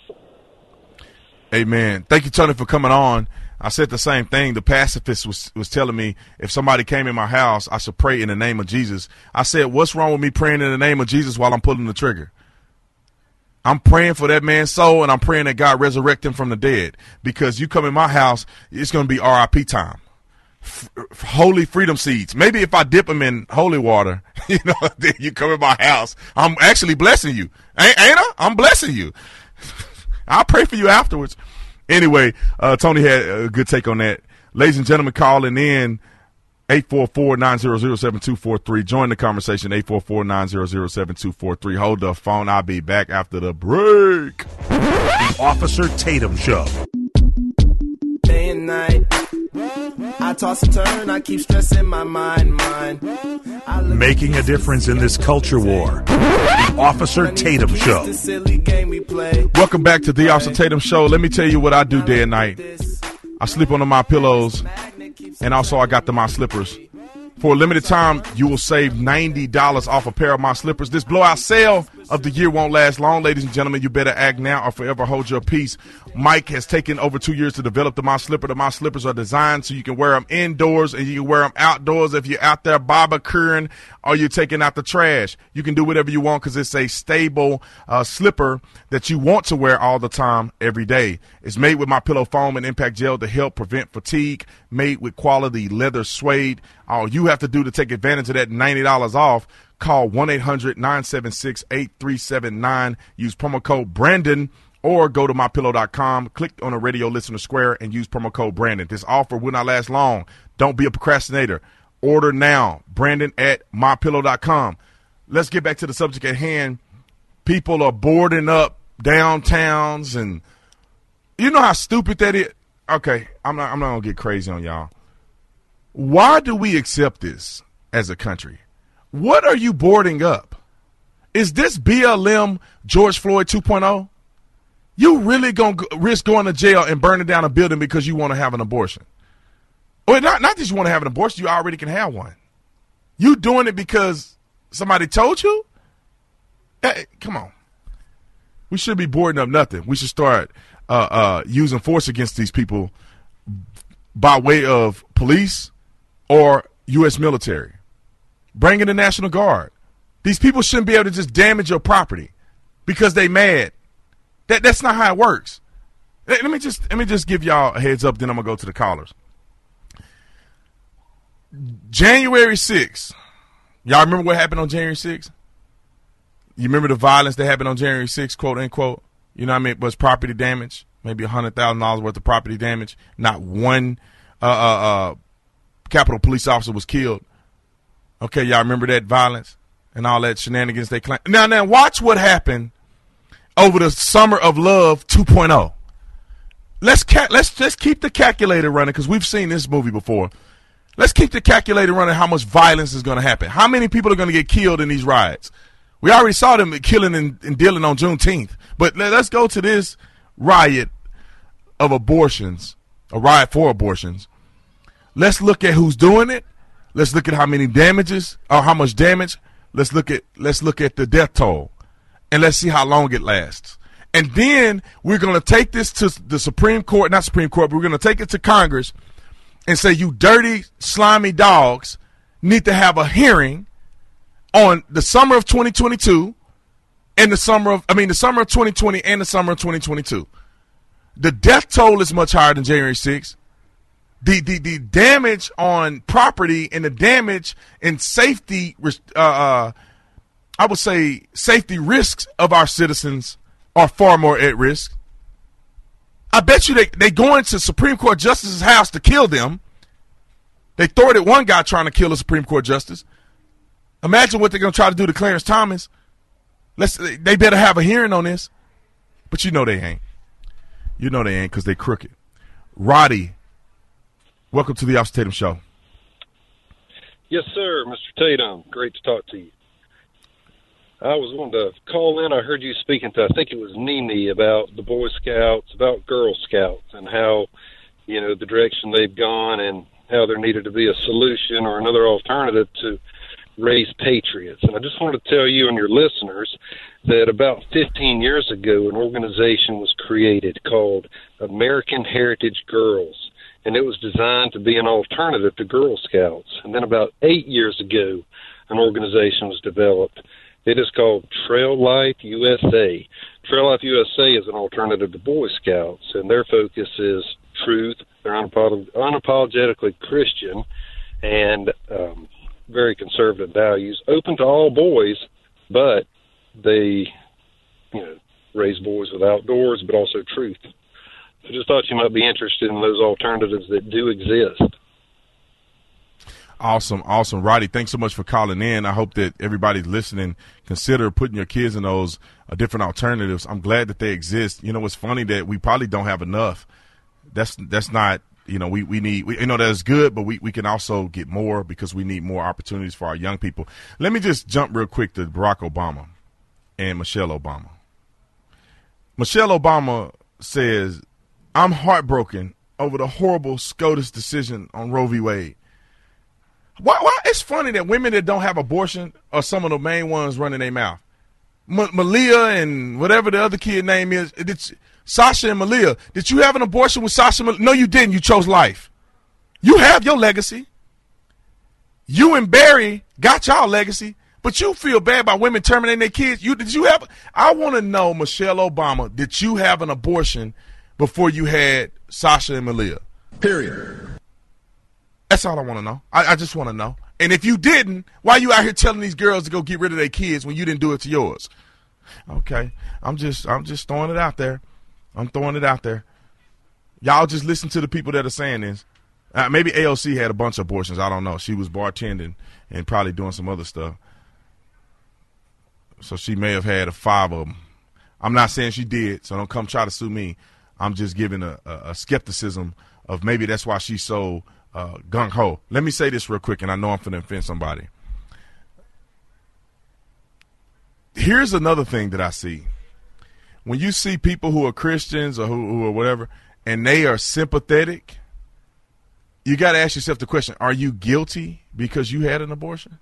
Amen. Thank you, Tony, for coming on. I said the same thing. The pacifist was telling me if somebody came in my house, I should pray in the name of Jesus. I said, what's wrong with me praying in the name of Jesus while I'm pulling the trigger? I'm praying for that man's soul, and I'm praying that God resurrect him from the dead. Because you come in my house, it's going to be RIP time. Holy freedom seeds. Maybe if I dip them in holy water, then you come in my house, I'm actually blessing you. Ain't I? I'm blessing you. I'll pray for you afterwards. Anyway, Tony had a good take on that. Ladies and gentlemen calling in, 844-900-7243. Join the conversation, 844-900-7243. Hold the phone. I'll be back after the break. The Officer Tatum Show. Day and night, I toss and turn, I keep stressing my mind. Making a difference in this culture war. The Officer Tatum Show. Welcome back to the Officer Tatum Show. Let me tell you what I do day and night. I sleep on my pillows, and also I got my slippers. For a limited time, you will save $90 off a pair of my slippers. This blowout sale of the year won't last long. Ladies and gentlemen, you better act now or forever hold your peace. Mike has taken over 2 years to develop the My Slipper. The My Slippers are designed so you can wear them indoors and you can wear them outdoors if you're out there barbecuing or you're taking out the trash. You can do whatever you want because it's a stable slipper that you want to wear all the time, every day. It's made with MyPillow foam and impact gel to help prevent fatigue, made with quality leather suede. All you have to do to take advantage of that $90 off, call 1-800-976-8379. Use promo code Brandon or go to MyPillow.com. Click on the radio listener square and use promo code Brandon. This offer will not last long. Don't be a procrastinator. Order now. Brandon at MyPillow.com. Let's get back to the subject at hand. People are boarding up downtowns, and you know how stupid that is? Okay, I'm not going to get crazy on y'all. Why do we accept this as a country? What are you boarding up? Is this BLM George Floyd 2.0? You really going to risk going to jail and burning down a building because you want to have an abortion? Well, not that you want to have an abortion, you already can have one. You doing it because somebody told you? Hey, come on. We should be boarding up nothing. We should start using force against these people by way of police or U.S. military. Bring in the National Guard. These people shouldn't be able to just damage your property because they mad. That's not how it works. Let me just give y'all a heads up, then I'm going to go to the callers. January 6th. Y'all remember what happened on January 6th? You remember the violence that happened on January 6th, quote unquote? You know what I mean? It was property damage, maybe $100,000 worth of property damage. Not one Capitol Police officer was killed. Okay, y'all remember that violence and all that shenanigans they claim? Now, watch what happened over the Summer of Love 2.0. Let's just keep the calculator running because we've seen this movie before. Let's keep the calculator running how much violence is going to happen. How many people are going to get killed in these riots? We already saw them killing and dealing on Juneteenth. But let's go to this riot of abortions, a riot for abortions. Let's look at who's doing it. Let's look at how many damages or how much damage. Let's look at the death toll, and let's see how long it lasts. And then we're going to take this to the Supreme Court, not Supreme Court, but we're going to take it to Congress and say, you dirty, slimy dogs need to have a hearing on the summer of 2022 and the summer of 2020 and the summer of 2022. The death toll is much higher than January 6th. The damage on property and the damage in safety, I would say safety risks of our citizens are far more at risk. I bet you they go into Supreme Court Justice's house to kill them. They thwarted one guy trying to kill a Supreme Court Justice. Imagine what they're going to try to do to Clarence Thomas. They better have a hearing on this. But you know they ain't. You know they ain't because they crooked. Roddy, welcome to the Officer Tatum Show. Yes, sir, Mr. Tatum. Great to talk to you. I was wanting to call in. I heard you speaking to, I think it was Nene, about the Boy Scouts, about Girl Scouts, and how, the direction they've gone and how there needed to be a solution or another alternative to raise patriots. And I just want to tell you and your listeners that about 15 years ago, an organization was created called American Heritage Girls, and it was designed to be an alternative to Girl Scouts. And then about 8 years ago, an organization was developed. It is called Trail Life USA. Trail Life USA is an alternative to Boy Scouts, and their focus is truth. They're unapologetically Christian and very conservative values, open to all boys, but they, raise boys with outdoors, but also truth. I just thought you might be interested in those alternatives that do exist. Awesome. Roddy, thanks so much for calling in. I hope that everybody's listening consider putting your kids in those different alternatives. I'm glad that they exist. You know, it's funny that we probably don't have enough. That's not, you know, we need, you know, that's good, but we can also get more because we need more opportunities for our young people. Let me just jump real quick to Barack Obama and Michelle Obama. Michelle Obama says, I'm heartbroken over the horrible SCOTUS decision on Roe v. Wade. Why? It's funny that women that don't have abortion are some of the main ones running their mouth. Malia and whatever the other kid name is, Sasha and Malia. Did you have an abortion with Sasha? No, you didn't. You chose life. You have your legacy. You and Barry got y'all legacy, but you feel bad about women terminating their kids. I want to know, Michelle Obama, did you have an abortion before you had Sasha and Malia? Period. That's all I want to know. I just want to know. And if you didn't, why are you out here telling these girls to go get rid of their kids when you didn't do it to yours? Okay, I'm just throwing it out there. I'm throwing it out there. Y'all just listen to the people that are saying this. Maybe AOC had a bunch of abortions. I don't know. She was bartending and probably doing some other stuff. So she may have had 5 of them. I'm not saying she did, so don't come try to sue me. I'm just giving a skepticism of maybe that's why she's so gung-ho. Let me say this real quick, and I know I'm finna offend somebody. Here's another thing that I see. When you see people who are Christians or who are whatever, and they are sympathetic, you got to ask yourself the question, are you guilty because you had an abortion?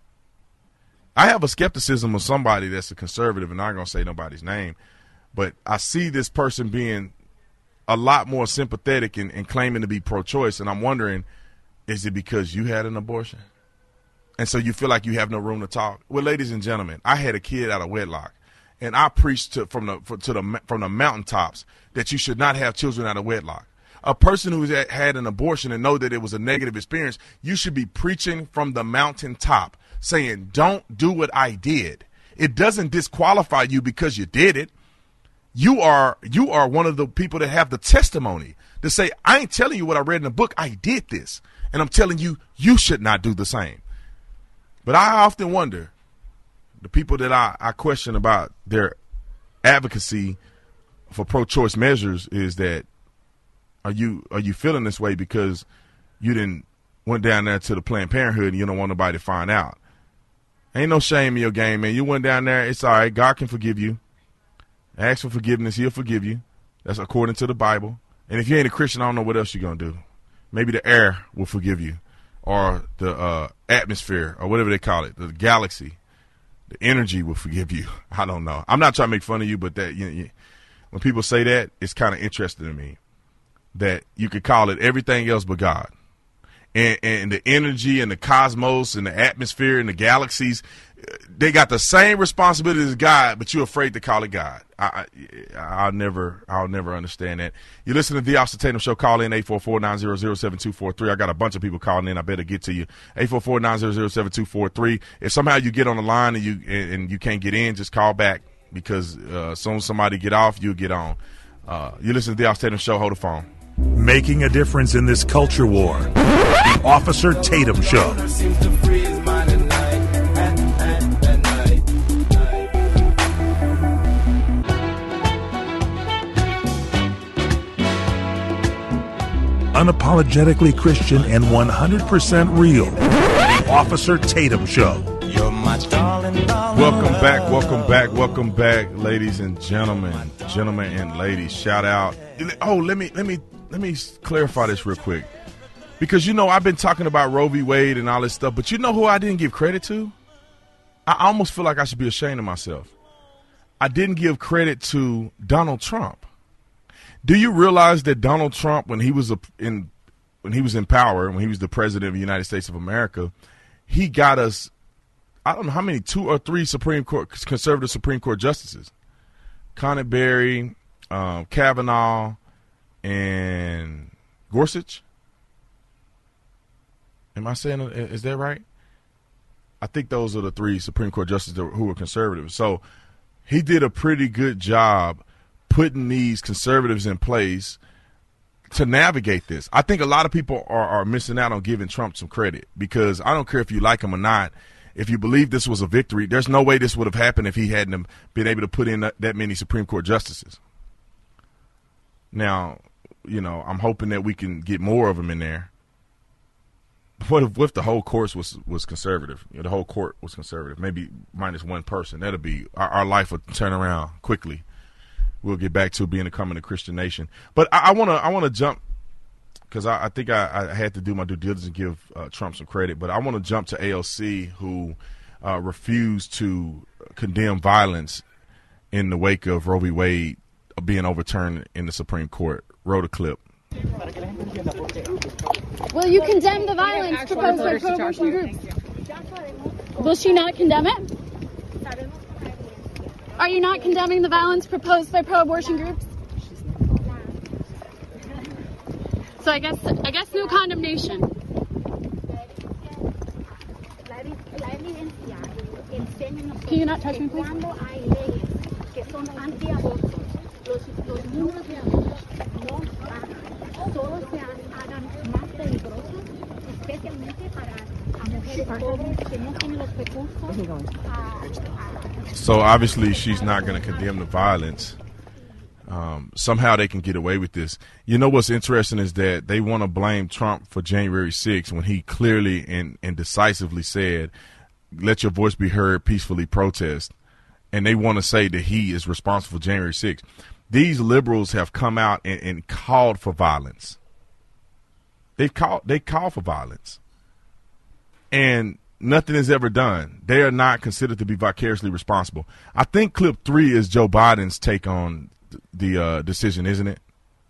I have a skepticism of somebody that's a conservative, and I'm not going to say nobody's name, but I see this person being a lot more sympathetic and claiming to be pro-choice, and I'm wondering, is it because you had an abortion? And so you feel like you have no room to talk? Well, ladies and gentlemen, I had a kid out of wedlock, and I preached from the mountaintops that you should not have children out of wedlock. A person who's had an abortion and know that it was a negative experience, you should be preaching from the mountaintop, saying, don't do what I did. It doesn't disqualify you because you did it. You are one of the people that have the testimony to say, I ain't telling you what I read in the book. I did this. And I'm telling you, you should not do the same. But I often wonder, the people that I question about their advocacy for pro-choice measures is that, are you feeling this way because you went down there to the Planned Parenthood and you don't want nobody to find out? Ain't no shame in your game, man. You went down there. It's all right. God can forgive you. Ask for forgiveness. He'll forgive you. That's according to the Bible. And if you ain't a Christian, I don't know what else you're going to do. Maybe the air will forgive you, or the atmosphere, or whatever they call it, the galaxy, the energy will forgive you. I don't know. I'm not trying to make fun of you, but that when people say that, it's kind of interesting to me that you could call it everything else but God. And the energy and the cosmos and the atmosphere and the galaxies, they got the same responsibility as God, but you're afraid to call it God. I'll never understand that. You listen to the Austin Tatum Show. Call in 844-900-7243. I got a bunch of people calling in. I better get to you. 844-900-7243. If somehow you get on the line and you can't get in, just call back, because as soon as somebody get off, you'll get on. You listen to the Austin Tatum Show. Hold the phone. Making a difference in this culture war. The Officer Tatum Show. Unapologetically Christian and 100% real. The Officer Tatum Show. Welcome back, ladies and gentlemen and ladies. Shout out. Oh, let me clarify this real quick, because I've been talking about Roe v. Wade and all this stuff, but you know who I didn't give credit to? I almost feel like I should be ashamed of myself. I didn't give credit to Donald Trump. Do you realize that Donald Trump, when he was in power, when he was the president of the United States of America, he got us, I don't know how many, 2 or 3 conservative Supreme Court justices, Conor Barry, Kavanaugh, and Gorsuch. Am I saying, is that right? I think those are the 3 Supreme Court justices who were conservative. So he did a pretty good job putting these conservatives in place to navigate this. I think a lot of people are missing out on giving Trump some credit, because I don't care if you like him or not. If you believe this was a victory, there's no way this would have happened if he hadn't been able to put in that many Supreme Court justices. Now, I'm hoping that we can get more of them in there. What if the whole court was conservative? The whole court was conservative, maybe minus one person. That'll be our life would turn around quickly. We'll get back to becoming a Christian nation. But I want to jump, because I think I had to do my due diligence and give Trump some credit. But I want to jump to AOC, who refused to condemn violence in the wake of Roe v. Wade being overturned in the Supreme Court. Wrote a clip. Will you condemn the violence proposed by pro-abortion groups? Will she not condemn it? Are you not condemning the violence proposed by pro-abortion groups? So I guess no condemnation. Can you not touch me, please? So obviously she's not going to condemn the violence. Somehow they can get away with this. You know what's interesting is that they want to blame Trump for January 6th when he clearly and decisively said, let your voice be heard, peacefully protest. And they want to say that he is responsible for January 6th. These liberals have come out and called for violence. They call for violence. And nothing is ever done. They are not considered to be vicariously responsible. I think clip 3 is Joe Biden's take on the decision, isn't it?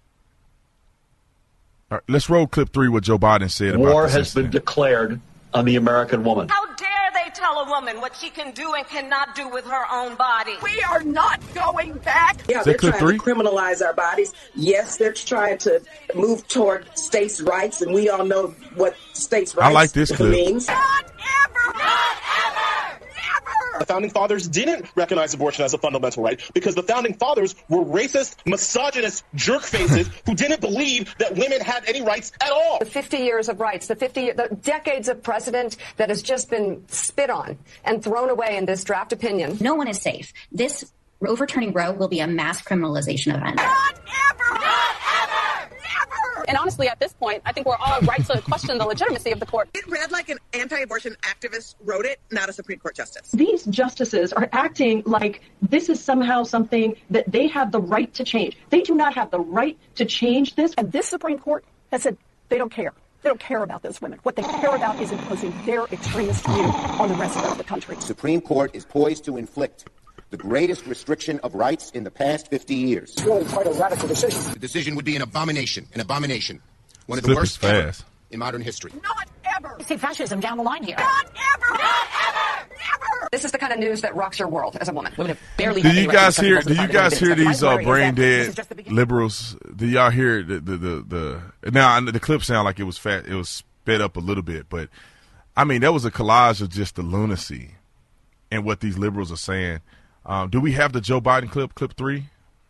All right, let's roll clip 3, what Joe Biden said about war has been declared on the American woman. How dare they tell a woman what she can do and cannot do with her own body? We are not going back. Yeah, they're trying to criminalize our bodies. Yes, they're trying to move toward states' rights, and we all know what states' rights I like this clip. means. Not ever! Not ever! Never! The Founding Fathers didn't recognize abortion as a fundamental right because the Founding Fathers were racist, misogynist jerk faces who didn't believe that women had any rights at all. The 50 years of rights, the decades of precedent that has just been spit on and thrown away in this draft opinion. No one is safe. This overturning Roe will be a mass criminalization event. Not ever! Not ever! Never! And honestly, at this point, I think we're all right to question the legitimacy of the court. It read like an anti-abortion activist wrote it, not a Supreme Court justice. These justices are acting like this is somehow something that they have the right to change. They do not have the right to change this. And this Supreme Court has said they don't care. They don't care about those women. What they care about is imposing their extremist view on the rest of the country. The Supreme Court is poised to inflict the greatest restriction of rights in the past 50 years. It's really quite a radical decision. The decision would be an abomination. One of the worst ever in modern history. Not ever. You see fascism down the line here. Not ever. Not ever. Never. This is the kind of news that rocks your world as a woman. Women have barely. Do you guys hear these brain dead liberals? Do y'all hear the now the clip sound like it was fat? It was sped up a little bit, but I mean that was a collage of just the lunacy and what these liberals are saying. Do we have the Joe Biden clip 3?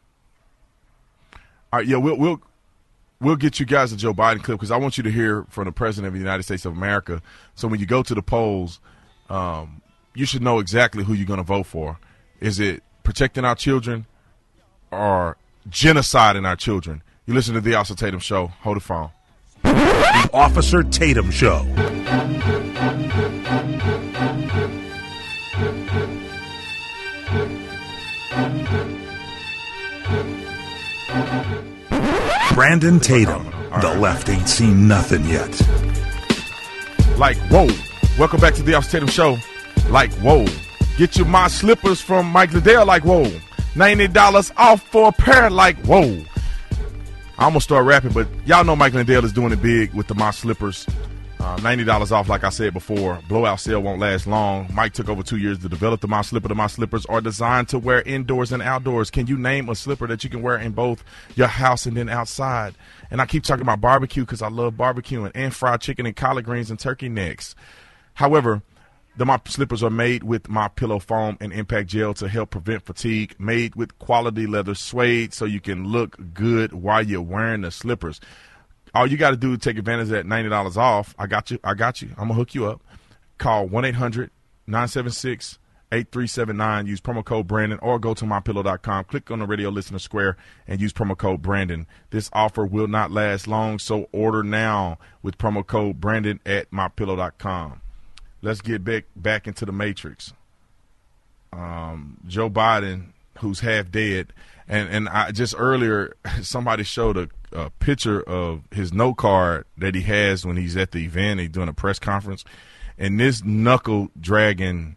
All right, yeah, we'll get you guys a Joe Biden clip because I want you to hear from the President of the United States of America. So when you go to the polls, you should know exactly who you're going to vote for. Is it protecting our children or genociding our children? You listen to the Officer Tatum Show. Hold the phone. The Officer Tatum Show. Brandon Tatum. The left ain't seen nothing yet. Like, whoa. Welcome back to the Officer Tatum Show. Like, whoa. Get your My Slippers from Mike Liddell. Like, whoa. $90 off for a pair. Like, whoa. I almost started rapping, but y'all know Mike Liddell is doing it big with the My Slippers. $90 off, like I said before. Blowout sale won't last long. Mike took over 2 years to develop the My Slipper. The My Slippers are designed to wear indoors and outdoors. Can you name a slipper that you can wear in both your house and then outside? And I keep talking about barbecue because I love barbecuing and fried chicken and collard greens and turkey necks. However, My slippers are made with My Pillow foam and impact gel to help prevent fatigue. Made with quality leather suede so you can look good while you're wearing the slippers. All you got to do is take advantage of that $90 off. I got you. I'm going to hook you up. Call 1-800-976-8379. Use promo code Brandon or go to mypillow.com. Click on the radio listener square and use promo code Brandon. This offer will not last long, so order now with promo code Brandon at mypillow.com. Let's get back into the matrix. Joe Biden, who's half dead, and I just earlier somebody showed a picture of his note card that he has when he's at the event. He's doing a press conference, and this knuckle dragging,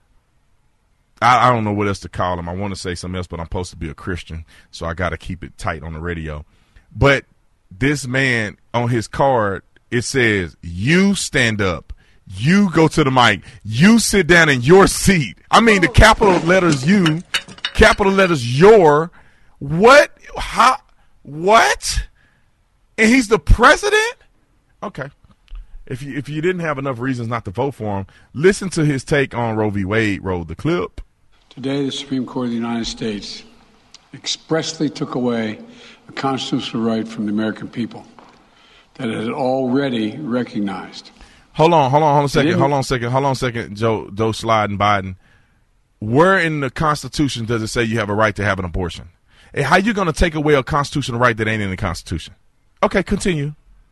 I don't know what else to call him. I want to say something else, but I'm supposed to be a Christian, so I got to keep it tight on the radio. But this man, on his card, it says, "You stand up. You go to the mic. You sit down in your seat." I mean, the capital letters "you," capital letters "your." What? How? What? And he's the president? Okay. If you didn't have enough reasons not to vote for him, listen to his take on Roe v. Wade. Roll the clip. Today, the Supreme Court of the United States expressly took away a constitutional right from the American people that it had already recognized. Hold on a second, Joe Slide and Biden. Where in the Constitution does it say you have a right to have an abortion? And how you going to take away a constitutional right that ain't in the Constitution? Okay, continue.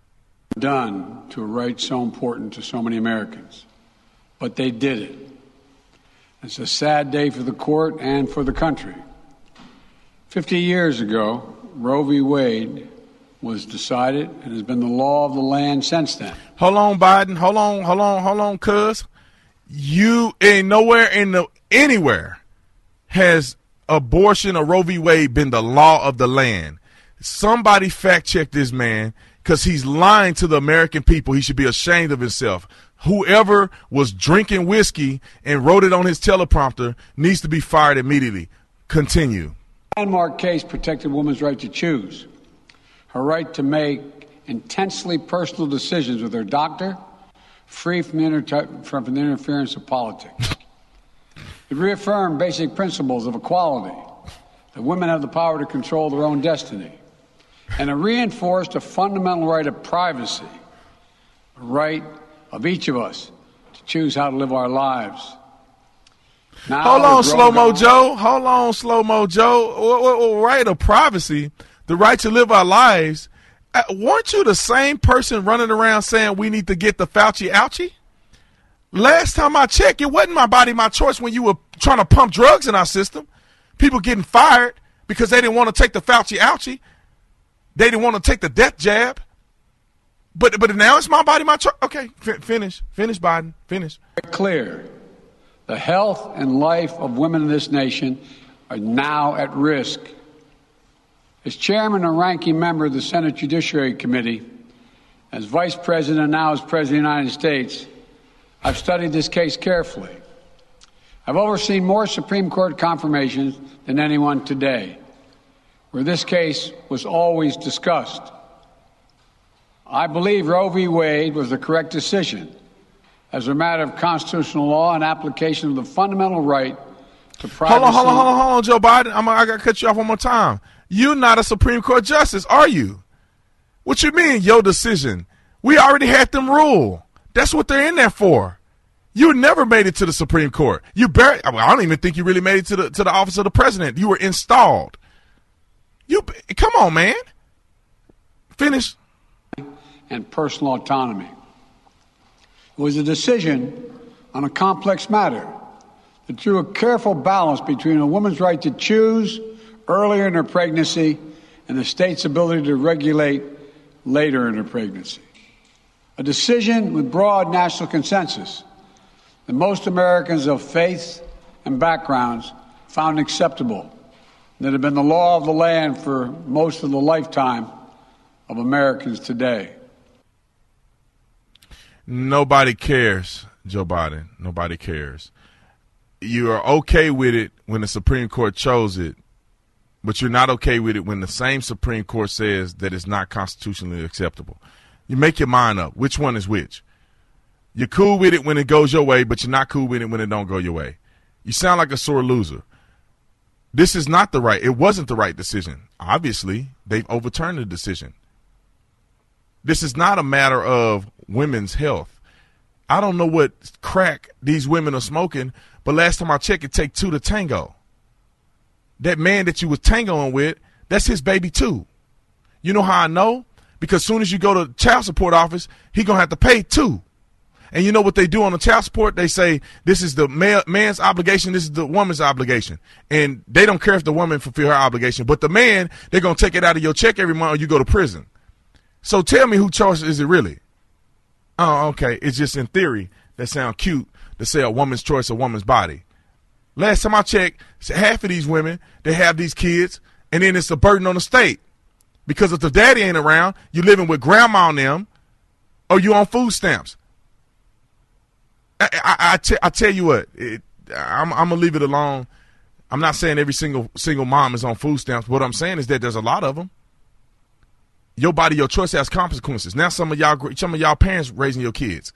Done to a right so important to so many Americans, but they did it. It's a sad day for the court and for the country. 50 years ago, Roe v. Wade was decided and has been the law of the land since then. Hold on, Biden. Hold on, cuz. You ain't nowhere anywhere has abortion or Roe v. Wade been the law of the land. Somebody fact check this man, because he's lying to the American people. He should be ashamed of himself. Whoever was drinking whiskey and wrote it on his teleprompter needs to be fired immediately. Continue. The landmark case protected women's right to choose, her right to make intensely personal decisions with her doctor, free from the interference of politics. It reaffirmed basic principles of equality, that women have the power to control their own destiny, and it reinforced a fundamental right of privacy, a right of each of us to choose how to live our lives. Now, Hold on, Slow-Mo Joe. Right of privacy, the right to live our lives. Weren't you the same person running around saying we need to get the Fauci ouchie? Last time I checked, it wasn't my body, my choice when you were trying to pump drugs in our system. People getting fired because they didn't want to take the Fauci ouchie. They didn't want to take the death jab. But now it's my body, my choice. Okay, finish, Biden, finish. Clear. The health and life of women in this nation are now at risk. As chairman and ranking member of the Senate Judiciary Committee, as vice president and now as president of the United States, I've studied this case carefully. I've overseen more Supreme Court confirmations than anyone today, where this case was always discussed. I believe Roe v. Wade was the correct decision as a matter of constitutional law and application of the fundamental right to privacy. Hold on, Joe Biden. I got to cut you off one more time. You're not a Supreme Court justice, are you? What you mean, your decision? We already had them rule. That's what they're in there for. You never made it to the Supreme Court. I don't even think you really made it to the office of the president. You were installed. Come on, man. Finish. And personal autonomy. It was a decision on a complex matter that drew a careful balance between a woman's right to choose earlier in her pregnancy and the state's ability to regulate later in her pregnancy. A decision with broad national consensus that most Americans of faith and backgrounds found acceptable, and that had been the law of the land for most of the lifetime of Americans today. Nobody cares, Joe Biden. Nobody cares. You are okay with it when the Supreme Court chose it, but you're not okay with it when the same Supreme Court says that it's not constitutionally acceptable. You make your mind up. Which one is which? You're cool with it when it goes your way, but you're not cool with it when it don't go your way. You sound like a sore loser. This is not it wasn't the right decision. Obviously, they've overturned the decision. This is not a matter of women's health. I don't know what crack these women are smoking, but last time I checked, it take 2 to tango. That man that you was tangoing with, that's his baby too. You know how I know? Because as soon as you go to the child support office, he going to have to pay too. And you know what they do on the child support? They say this is the man's obligation, this is the woman's obligation. And they don't care if the woman fulfill her obligation. But the man, they're going to take it out of your check every month or you go to prison. So tell me, whose choice is it really? Oh, okay. It's just in theory that sound cute to say a woman's choice, a woman's body. Last time I checked, half of these women, they have these kids, and then it's a burden on the state. Because if the daddy ain't around, you're living with grandma and them, or you on food stamps. I tell you what, I'm going to leave it alone. I'm not saying every single mom is on food stamps. What I'm saying is that there's a lot of them. Your body, your choice has consequences. Now some of y'all parents raising your kids.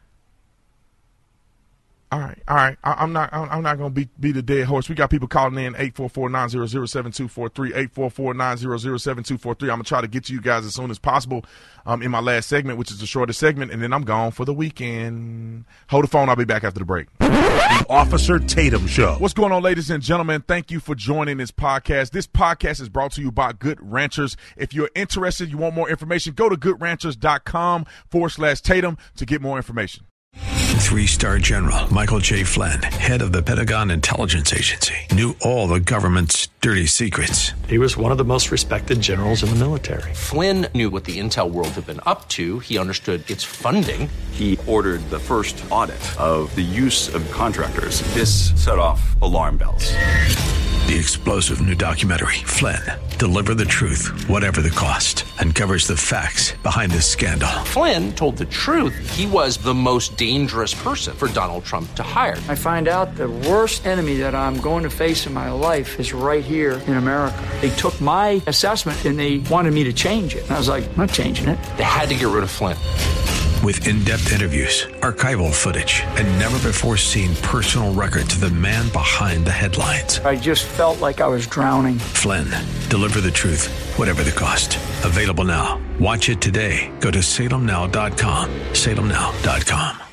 All right. I'm not going to beat the dead horse. We got people calling in 844-900-7243, 844-900-7243. I'm going to try to get to you guys as soon as possible in my last segment, which is the shortest segment, and then I'm gone for the weekend. Hold the phone. I'll be back after the break. The Officer Tatum Show. What's going on, ladies and gentlemen? Thank you for joining this podcast. This podcast is brought to you by Good Ranchers. If you're interested, you want more information, go to goodranchers.com/Tatum to get more information. 3-star General Michael J. Flynn, head of the Pentagon Intelligence Agency, knew all the government's dirty secrets. He was one of the most respected generals in the military. Flynn knew what the intel world had been up to. He understood its funding. He ordered the first audit of the use of contractors. This set off alarm bells. The explosive new documentary, Flynn, Deliver the Truth, Whatever the Cost, uncovers the facts behind this scandal. Flynn told the truth. He was the most dangerous person for Donald Trump to hire. I find out the worst enemy that I'm going to face in my life is right here in America. They took my assessment and they wanted me to change it. And I was like, I'm not changing it. They had to get rid of Flynn. With in-depth interviews, archival footage, and never-before-seen personal records of the man behind the headlines. I just felt like I was drowning. Flynn, Deliver the Truth, Whatever the Cost. Available now. Watch it today. Go to salemnow.com. salemnow.com.